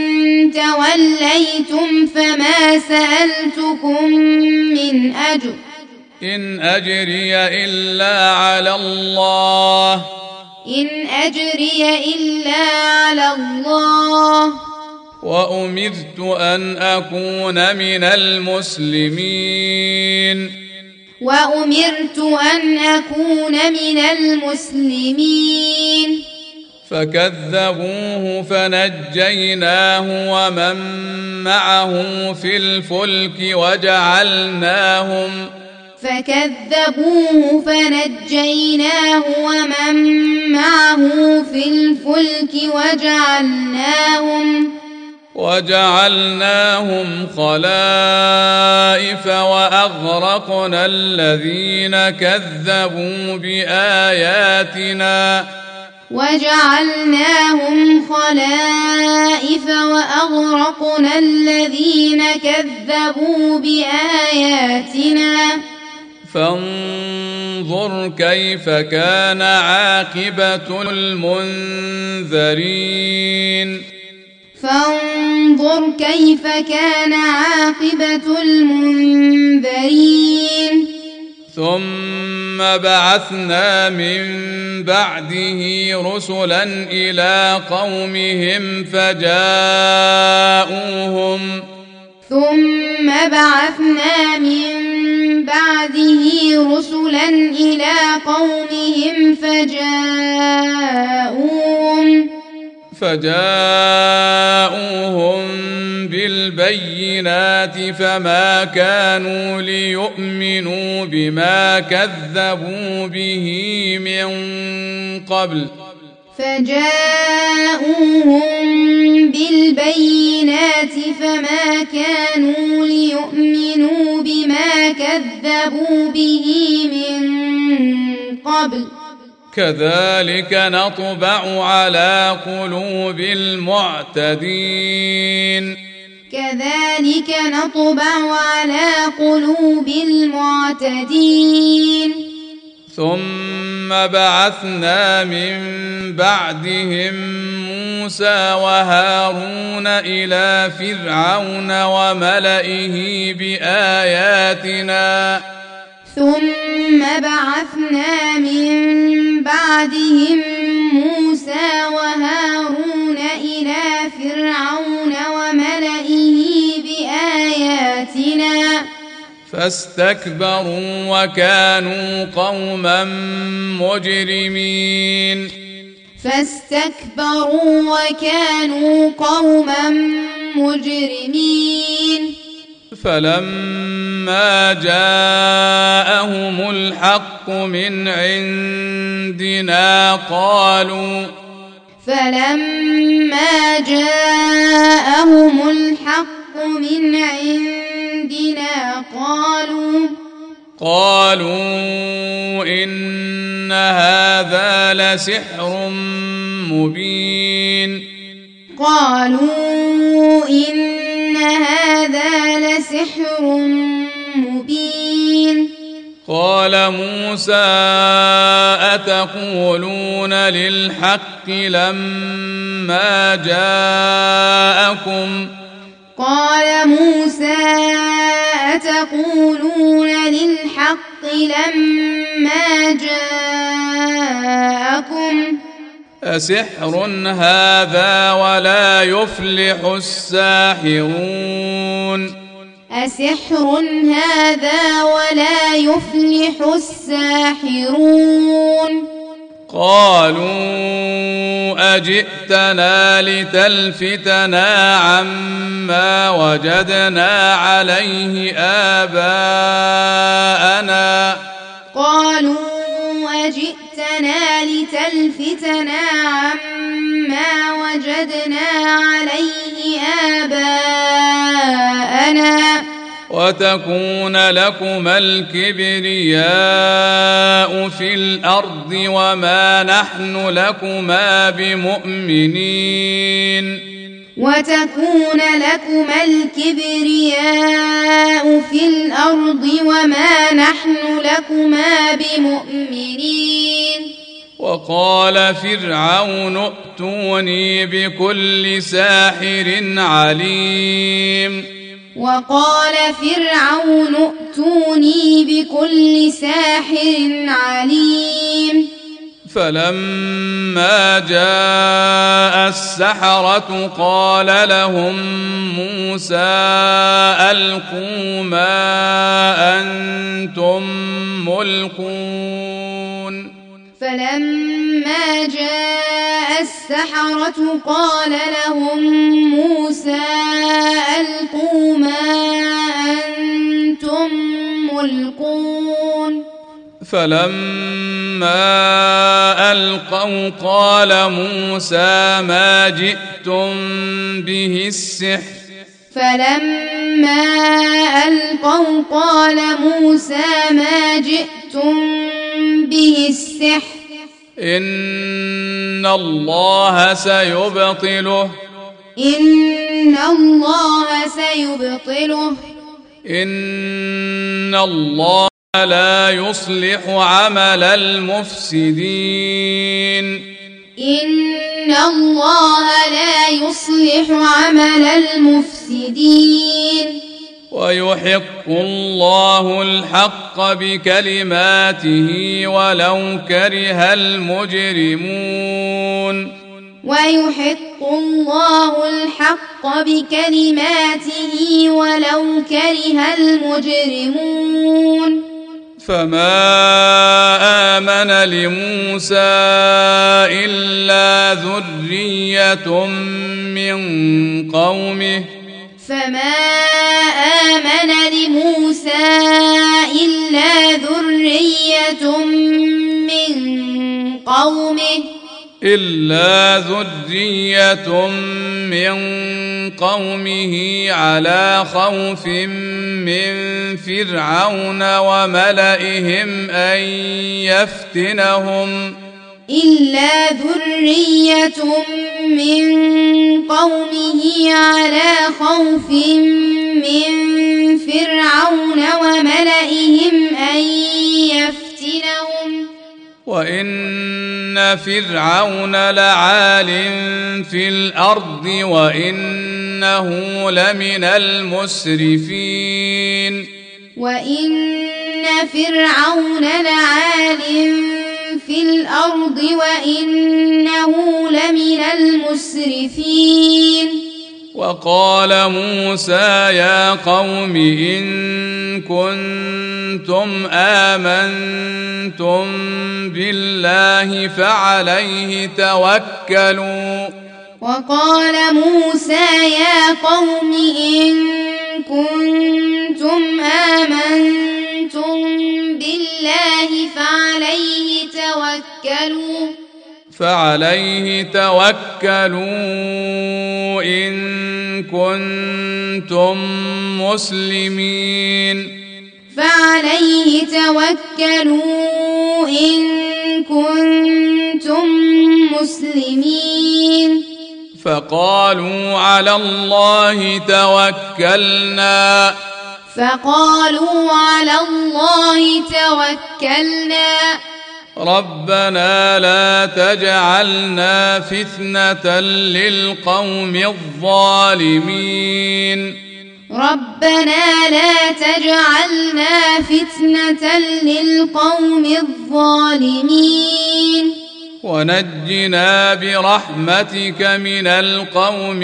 توليتم فما سألتكم من أجر إن أجري إلا على الله إن أجري إلا على الله وأمرت أن أكون من المسلمين وأمرت أن أكون من المسلمين فكذبوه فنجيناه ومن معه في الفلك وجعلناهم فكذبوه فنجيناه ومن معه في الفلك وجعلناهم وجعلناهم خلائف وأغرقنا الذين كذبوا بآياتنا وجعلناهم خلائف وأغرقنا الذين كذبوا بآياتنا فانظر كيف كان عاقبة المنذرين فانظر كيف كان عاقبة المنذرين ثم بعثنا من بعده رسلا إلى قومهم فجاءوهم ثم بعثنا من بعده رسلا إلى قومهم فجاءوهم فجاءوهم بالبينات فما كانوا ليؤمنوا بما كذبوا به من قبل فجاءوهم بالبينات فما كانوا ليؤمنوا بما كذبوا به من قبل كذلك نطبع على قلوب المعتدين كذلك نطبع على قلوب المعتدين ثم بعثنا من بعدهم موسى وهارون إلى فرعون وملئه بآياتنا ثم بعثنا من بعدهم موسى وهارون إلى فرعون وملئه بآياتنا فاستكبروا وكانوا قوما مجرمين فاستكبروا وكانوا قوما مجرمين فلما جاءهم الحق من عندنا قالوا فلما جاءهم الحق من عندنا قالوا قالوا إن هذا لسحر مبين قالوا إن هذا لسحر مبين قال موسى أتقولون للحق لما جاءكم قال موسى أتقولون للحق لما جاءكم أسحر هذا ولا يفلح الساحرون أسحر هذا ولا يفلح الساحرون قالوا أجئتنا لتلفتنا عما وجدنا عليه آباءنا قالوا أجئتنا لتلفتنا عما وجدنا عليه آباءنا وتكون لكما الكبرياء في الأرض وما نحن لكما بمؤمنين وتكون لكما الكبرياء في الأرض وما نحن لكما بمؤمنين وقال فرعون ائتوني بكل ساحر عليم وقال فرعون ائتوني بكل ساحر عليم فلما جاء السحرة قال لهم موسى ألقوا ما أنتم ملقون فلما جاء السحرة قال لهم موسى ألقوا ما أنتم ملقون فلما ألقوا قال موسى ما جئتم به السحر فلما ألقوا قال موسى ما جئتم به السحر إن الله سيبطله إن الله سيبطله إن الله لا يصلح عمل المفسدين إن الله لا يصلح عمل المفسدين ويحق الله الحق بكلماته ولو كره المجرمون ويحق الله الحق بكلماته ولو كره المجرمون فما آمن لموسى إلا ذرية من قومه فما آمن لموسى إلا ذرية من قومه إلا ذرية من قومه على خوف من فرعون وملئهم أن يفتنهم إلا ذرية من قومه على خوف من فرعون وملئهم أن يفتنهم وإن فرعون لعال في الأرض وإنه لمن المسرفين وإن فرعون لعال في الأرض وإنه لمن المسرفين وقال موسى يا قوم إن كنتم آمنتم بالله فعليه توكلوا وقال موسى يا قوم إن كنتم آمنتم بالله فعليه توكلوا فعليه توكلوا إن كنتم مسلمين فعليه توكلوا إن كنتم مسلمين فقالوا على الله توكلنا فقالوا على الله توكلنا ربنا لا تجعلنا فتنة للقوم الظالمين ربنا لا تجعلنا فتنة للقوم الظالمين ونجنا برحمتك من القوم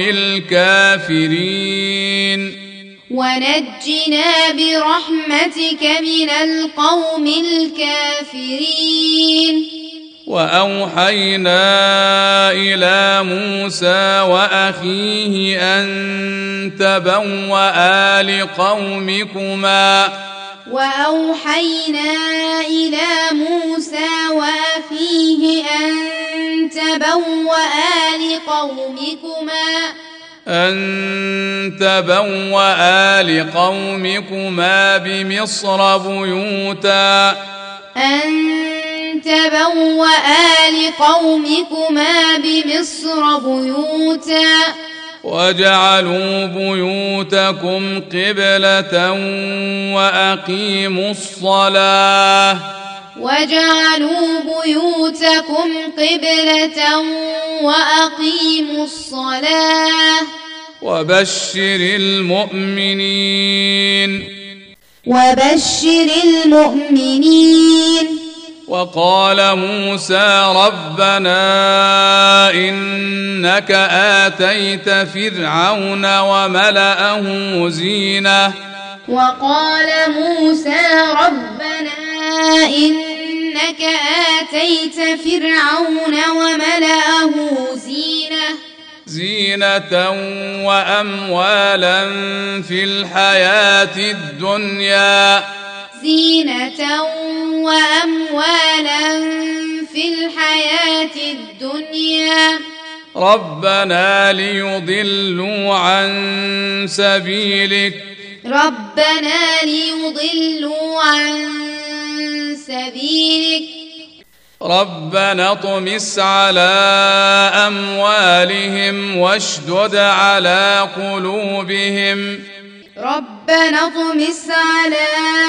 الكافرين ونجنا برحمتك من القوم الكافرين وأوحينا إلى موسى وأخيه أن تبوأ لقومكما وأوحينا إلى موسى وأخيه أن تبوأ لقومكما أن تبوأ لقومكما بمصر بيوتا أن تبوأ لقومكما بمصر بيوتا واجعلوا بيوتكم قبلة وأقيموا الصلاة واجعلوا بيوتكم قبلة وأقيموا الصلاة وبشر المؤمنين وبشر المؤمنين وقال موسى ربنا إنك آتيت فرعون وملأه زينة وقال موسى ربنا إنك آتيت فرعون وملأه زينة زينة وأموالا في الحياة الدنيا زينة وأموالا في الحياة الدنيا ربنا ليضلوا عن سبيلك ربنا ليضلوا عن سبيلك ربنا اطمس على أموالهم واشدد على قلوبهم ربنا اطمس على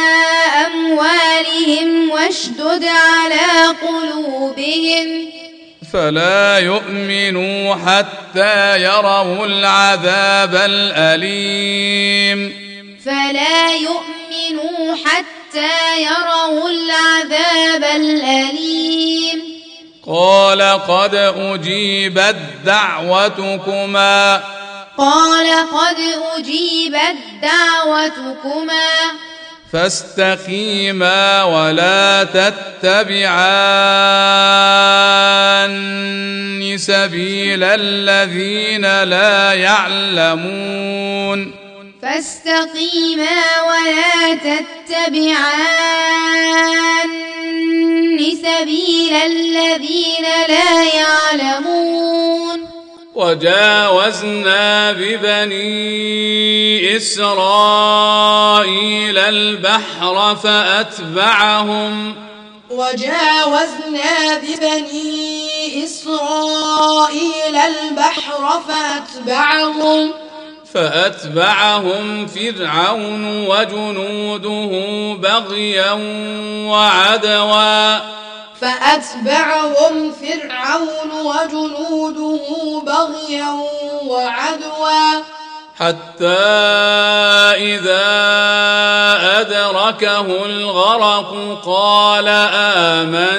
أموالهم واشدد على قلوبهم فلا يؤمنوا حتى يروا العذاب الأليم فلا يؤمنوا حتى يروا العذاب الأليم قال قد أجيبت دعوتكما قال قد أجيبت دعوتكما فاستقيما ولا تتبعان سبيل الذين لا يعلمون فاستقيما ولا تتبعان سبيل الذين لا يعلمون وجاوزنا ببني إسرائيل البحر فأتبعهم وجاوزنا ببني إسرائيل البحر فأتبعهم فأتبعهم فرعون وجنوده بغيا وعدوا فأتبعهم فرعون وجنوده بغيا وعدوا حتى إذا أدركه الغرق قال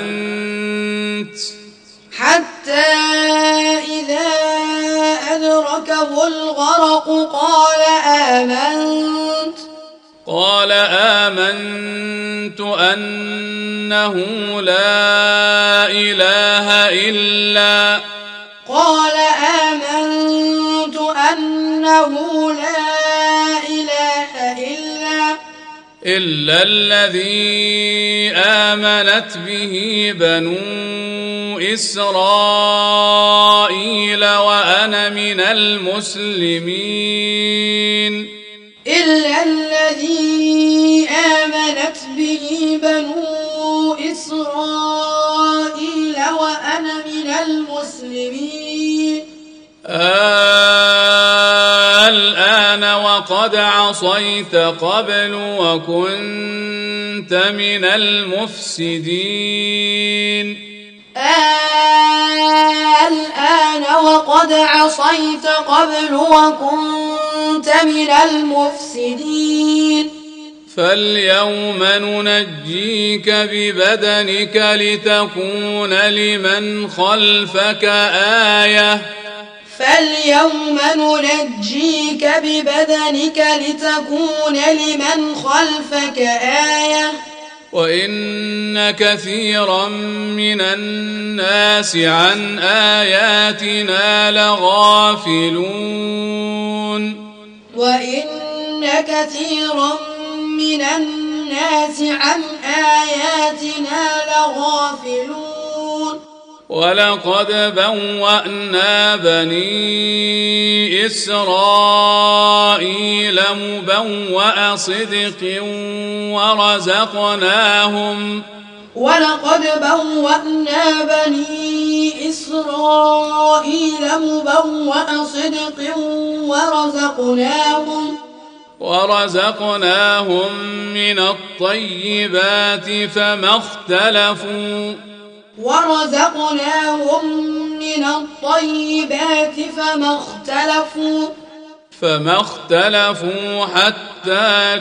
آمنت حتى إذا أدركه أدركه الغرق قال آمنت قال آمنت أنه لا إله إلا قال آمنت أنه لا إله إلا إلا الذي آمنت به بنو إسرائيل وأنا من المسلمين إلا الذي آمنت به بنو إسرائيل وأنا من المسلمين الآن وقد عصيت قبل وكنت من المفسدين الآن وقد عصيت قبل وكنت من المفسدين فاليوم ننجيك ببدنك لتكون لمن خلفك آية فاليوم ننجيك ببدنك لتكون لمن خلفك آية وإن كثيرا من الناس عن آياتنا لغافلون وإن كثيرا من الناس عن آياتنا لغافلون ولقد بوأنا بني إسرائيل مبوأ صدق ورزقناهم ولقد بوأنا بني إسرائيل مبوأ صدق ورزقناهم ورزقناهم من الطيبات فما اختلفوا ورزقناهم من الطيبات فما اختلفوا فما اختلفوا حتى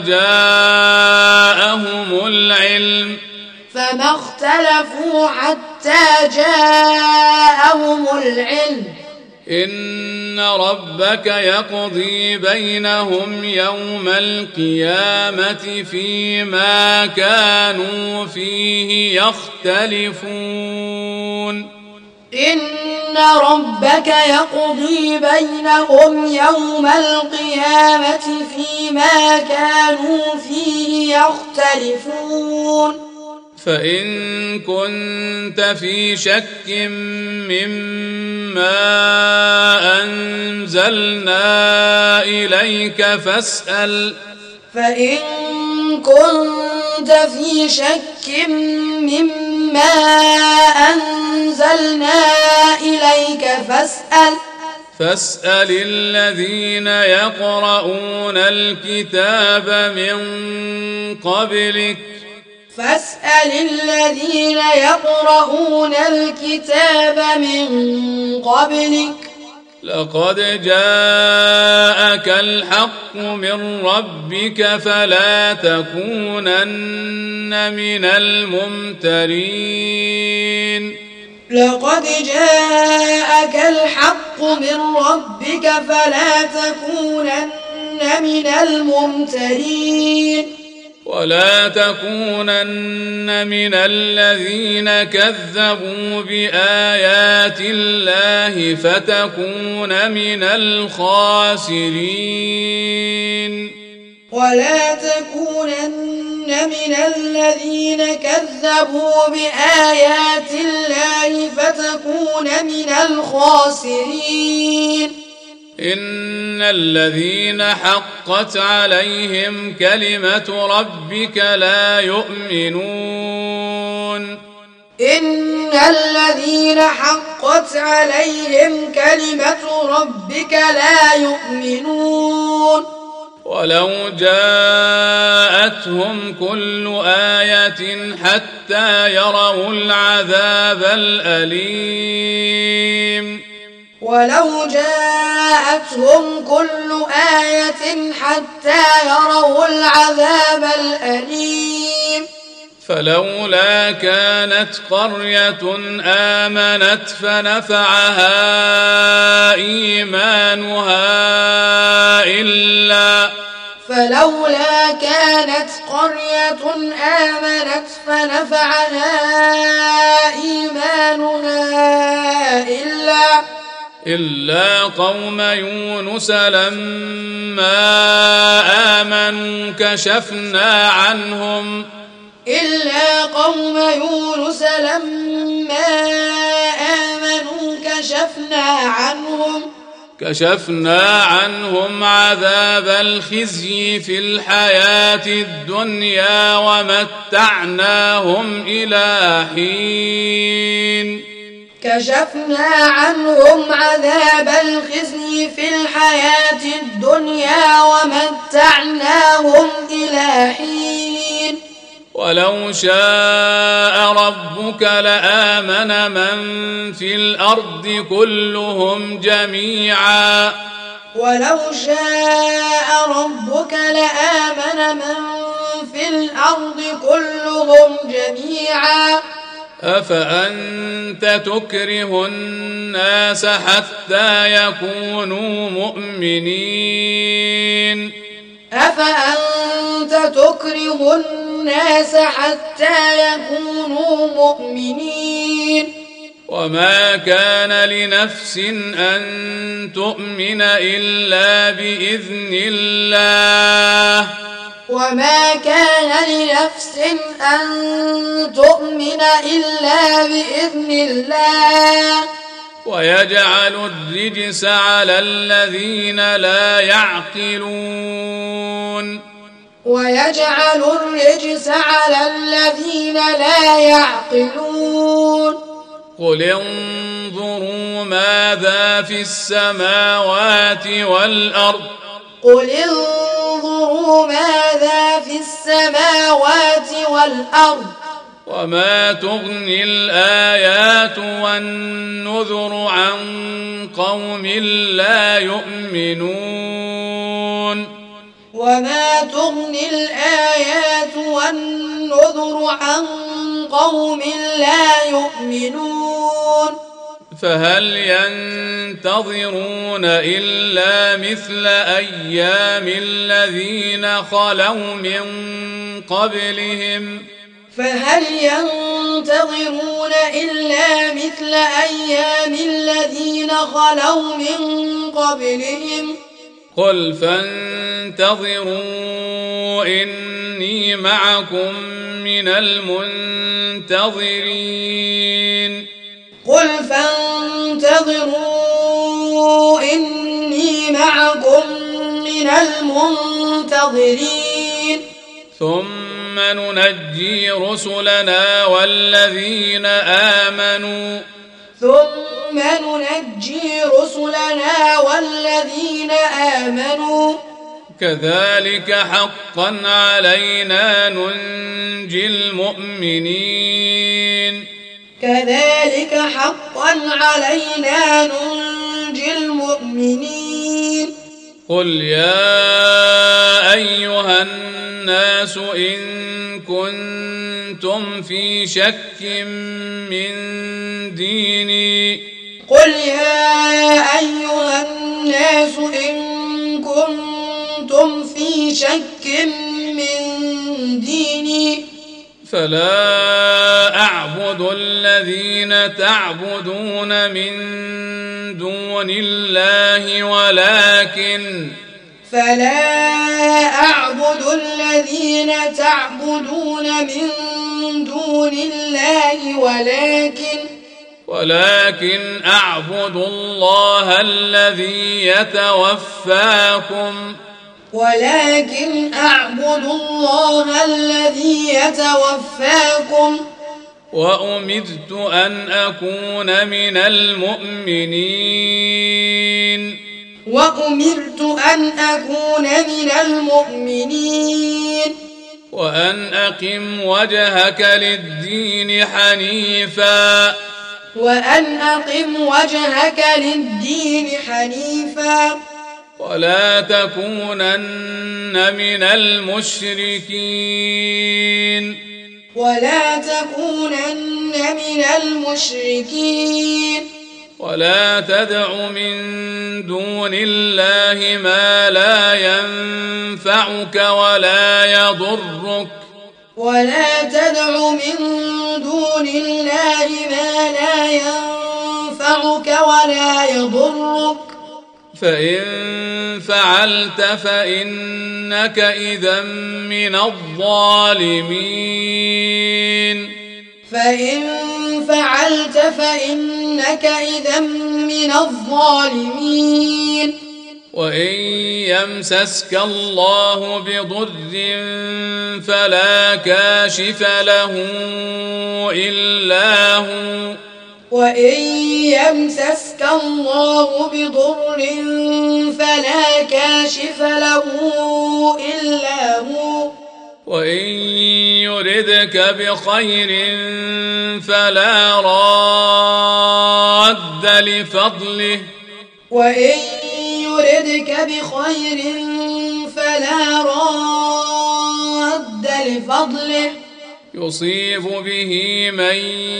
جاءهم العلم فما اختلفوا حتى جاءهم العلم إن ربك يقضي بينهم يوم القيامة فيما كانوا فيه يختلفون إن ربك يقضي بينهم يوم القيامة فيما كانوا فيه يختلفون فإن كنت في شك مما أنزلنا إليك فاسأل فإن كنت في شك مما أنزلنا إليك فاسأل فاسأل الذين يقرؤون الكتاب من قبلك فاسأل الذين يقرؤون الكتاب من قبلك لقد جاءك الحق من ربك فلا تكونن من الممترين لقد جاءك الحق من ربك فلا تكونن من الممترين ولا تكونن من الذين كذبوا بآيات الله فتكون من الخاسرين ولا تكونن من الذين كذبوا بآيات الله فتكون من الخاسرين إن الذين حقت عليهم كلمة ربك لا يؤمنون إن الذين حقت عليهم كلمة ربك لا يؤمنون ولو جاءتهم كل آية حتى يروا العذاب الأليم ولو جاءتهم كل آية حتى يروا العذاب الأليم فلولا كانت قرية آمنت فنفعها إيمانها إلا فلولا كانت قرية آمنت فنفعها إيمانها إلا إلا قوم يونس لما آمنوا كشفنا عنهم إلا قوم يونس لما آمنوا كشفنا عنهم كشفنا عنهم عذاب الخزي في الحياة الدنيا ومتعناهم إلى حين كشفنا عنهم عذاب الخزي في الحياة الدنيا ومتعناهم إلى حين ولو شاء ربك لآمن من في الأرض كلهم جميعا ولو شاء ربك لآمن من في الأرض كلهم جميعا أفأنت تكره الناس حتى يكونوا مؤمنين أفأنت تكره الناس حتى يكونوا مؤمنين وما كان لنفس أن تؤمن إلا بإذن الله وما كان لنفس أن تؤمن إلا بإذن الله ويجعل الرجس على الذين لا يعقلون ويجعل الرجس على الذين لا يعقلون قل انظروا ماذا في السماوات والأرض قل انظروا ماذا في السماوات والأرض وما تغني الآيات والنذر عن قوم لا يؤمنون وما تغني الآيات والنذر عن قوم لا يؤمنون فهل ينتظرون إلا مثل أيام الذين خلوا من قبلهم فهل ينتظرون إلا مثل أيام الذين خلوا من قبلهم قل فانتظروا إني معكم من المنتظرين قل فانتظروا إني معكم من المنتظرين ثم ننجي رسلنا والذين آمنوا ثم ننجي رسلنا والذين آمنوا كذلك حقا علينا ننجي المؤمنين كذلك حقا علينا ننجي المؤمنين قل يا أيها الناس إن كنتم في شك من ديني قل يا أيها الناس إن كنتم في شك من ديني فلا أعبد الذين تعبدون من دون الله ولكن فلا أعبد الذين تعبدون من دون الله ولكن ولكن أعبد الله الذي يتوفاكم ولكن أعبد الله الذي يتوفاكم وأمرت أن أكون من المؤمنين وأمرت أن أكون من المؤمنين وأن أقم وجهك للدين حنيفا وأن أقم وجهك للدين حنيفا ولا تكونن من المشركين ولا تكونن من المشركين ولا تدع من دون الله ما لا ينفعك ولا يضرك ولا تدع من دون الله ما لا ينفعك ولا يضرك فإن فعلت فإنك إذا من الظالمين فإن فعلت فإنك إذا من الظالمين وإن يمسسك الله بضر فلا كاشف له إلا هو وإن يمسسك الله بضر فلا كاشف له إلا هو وإن يردك بخير فلا راد لفضله وإن يردك بخير فلا راد لفضله يصيب به من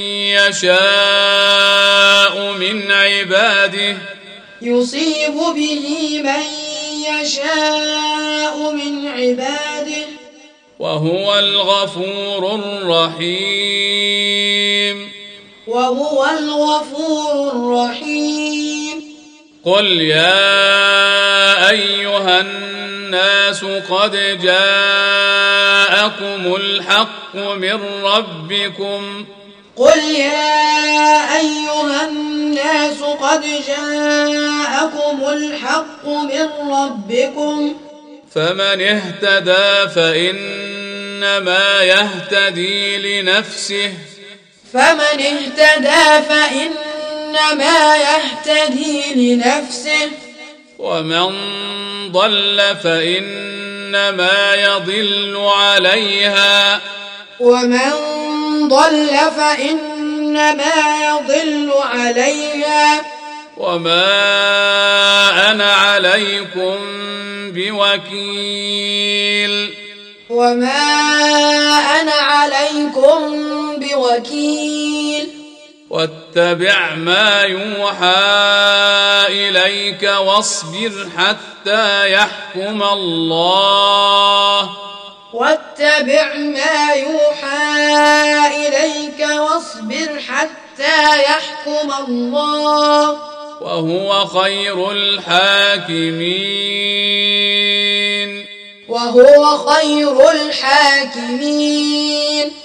يشاء من عباده يصيب به من يشاء من عباده وهو الغفور الرحيم وهو الغفور الرحيم قل يا أيها الناس قد جاءكم الحق من ربكم قل يا أيها الناس قد جاءكم الحق من ربكم فمن اهتدى فإنما يهتدي لنفسه فمن اهتدى فإنما يهتدي لنفسه ومن ضل فإنما يضل عليها ومن ضل فإنما يضل عليها وما أنا عليكم بوكيل وما أنا عليكم بوكيل واتبع ما يوحى إليك واصبر حتى يحكم الله واتبع ما يوحى إليك واصبر حتى يحكم الله وهو خير الحاكمين وهو خير الحاكمين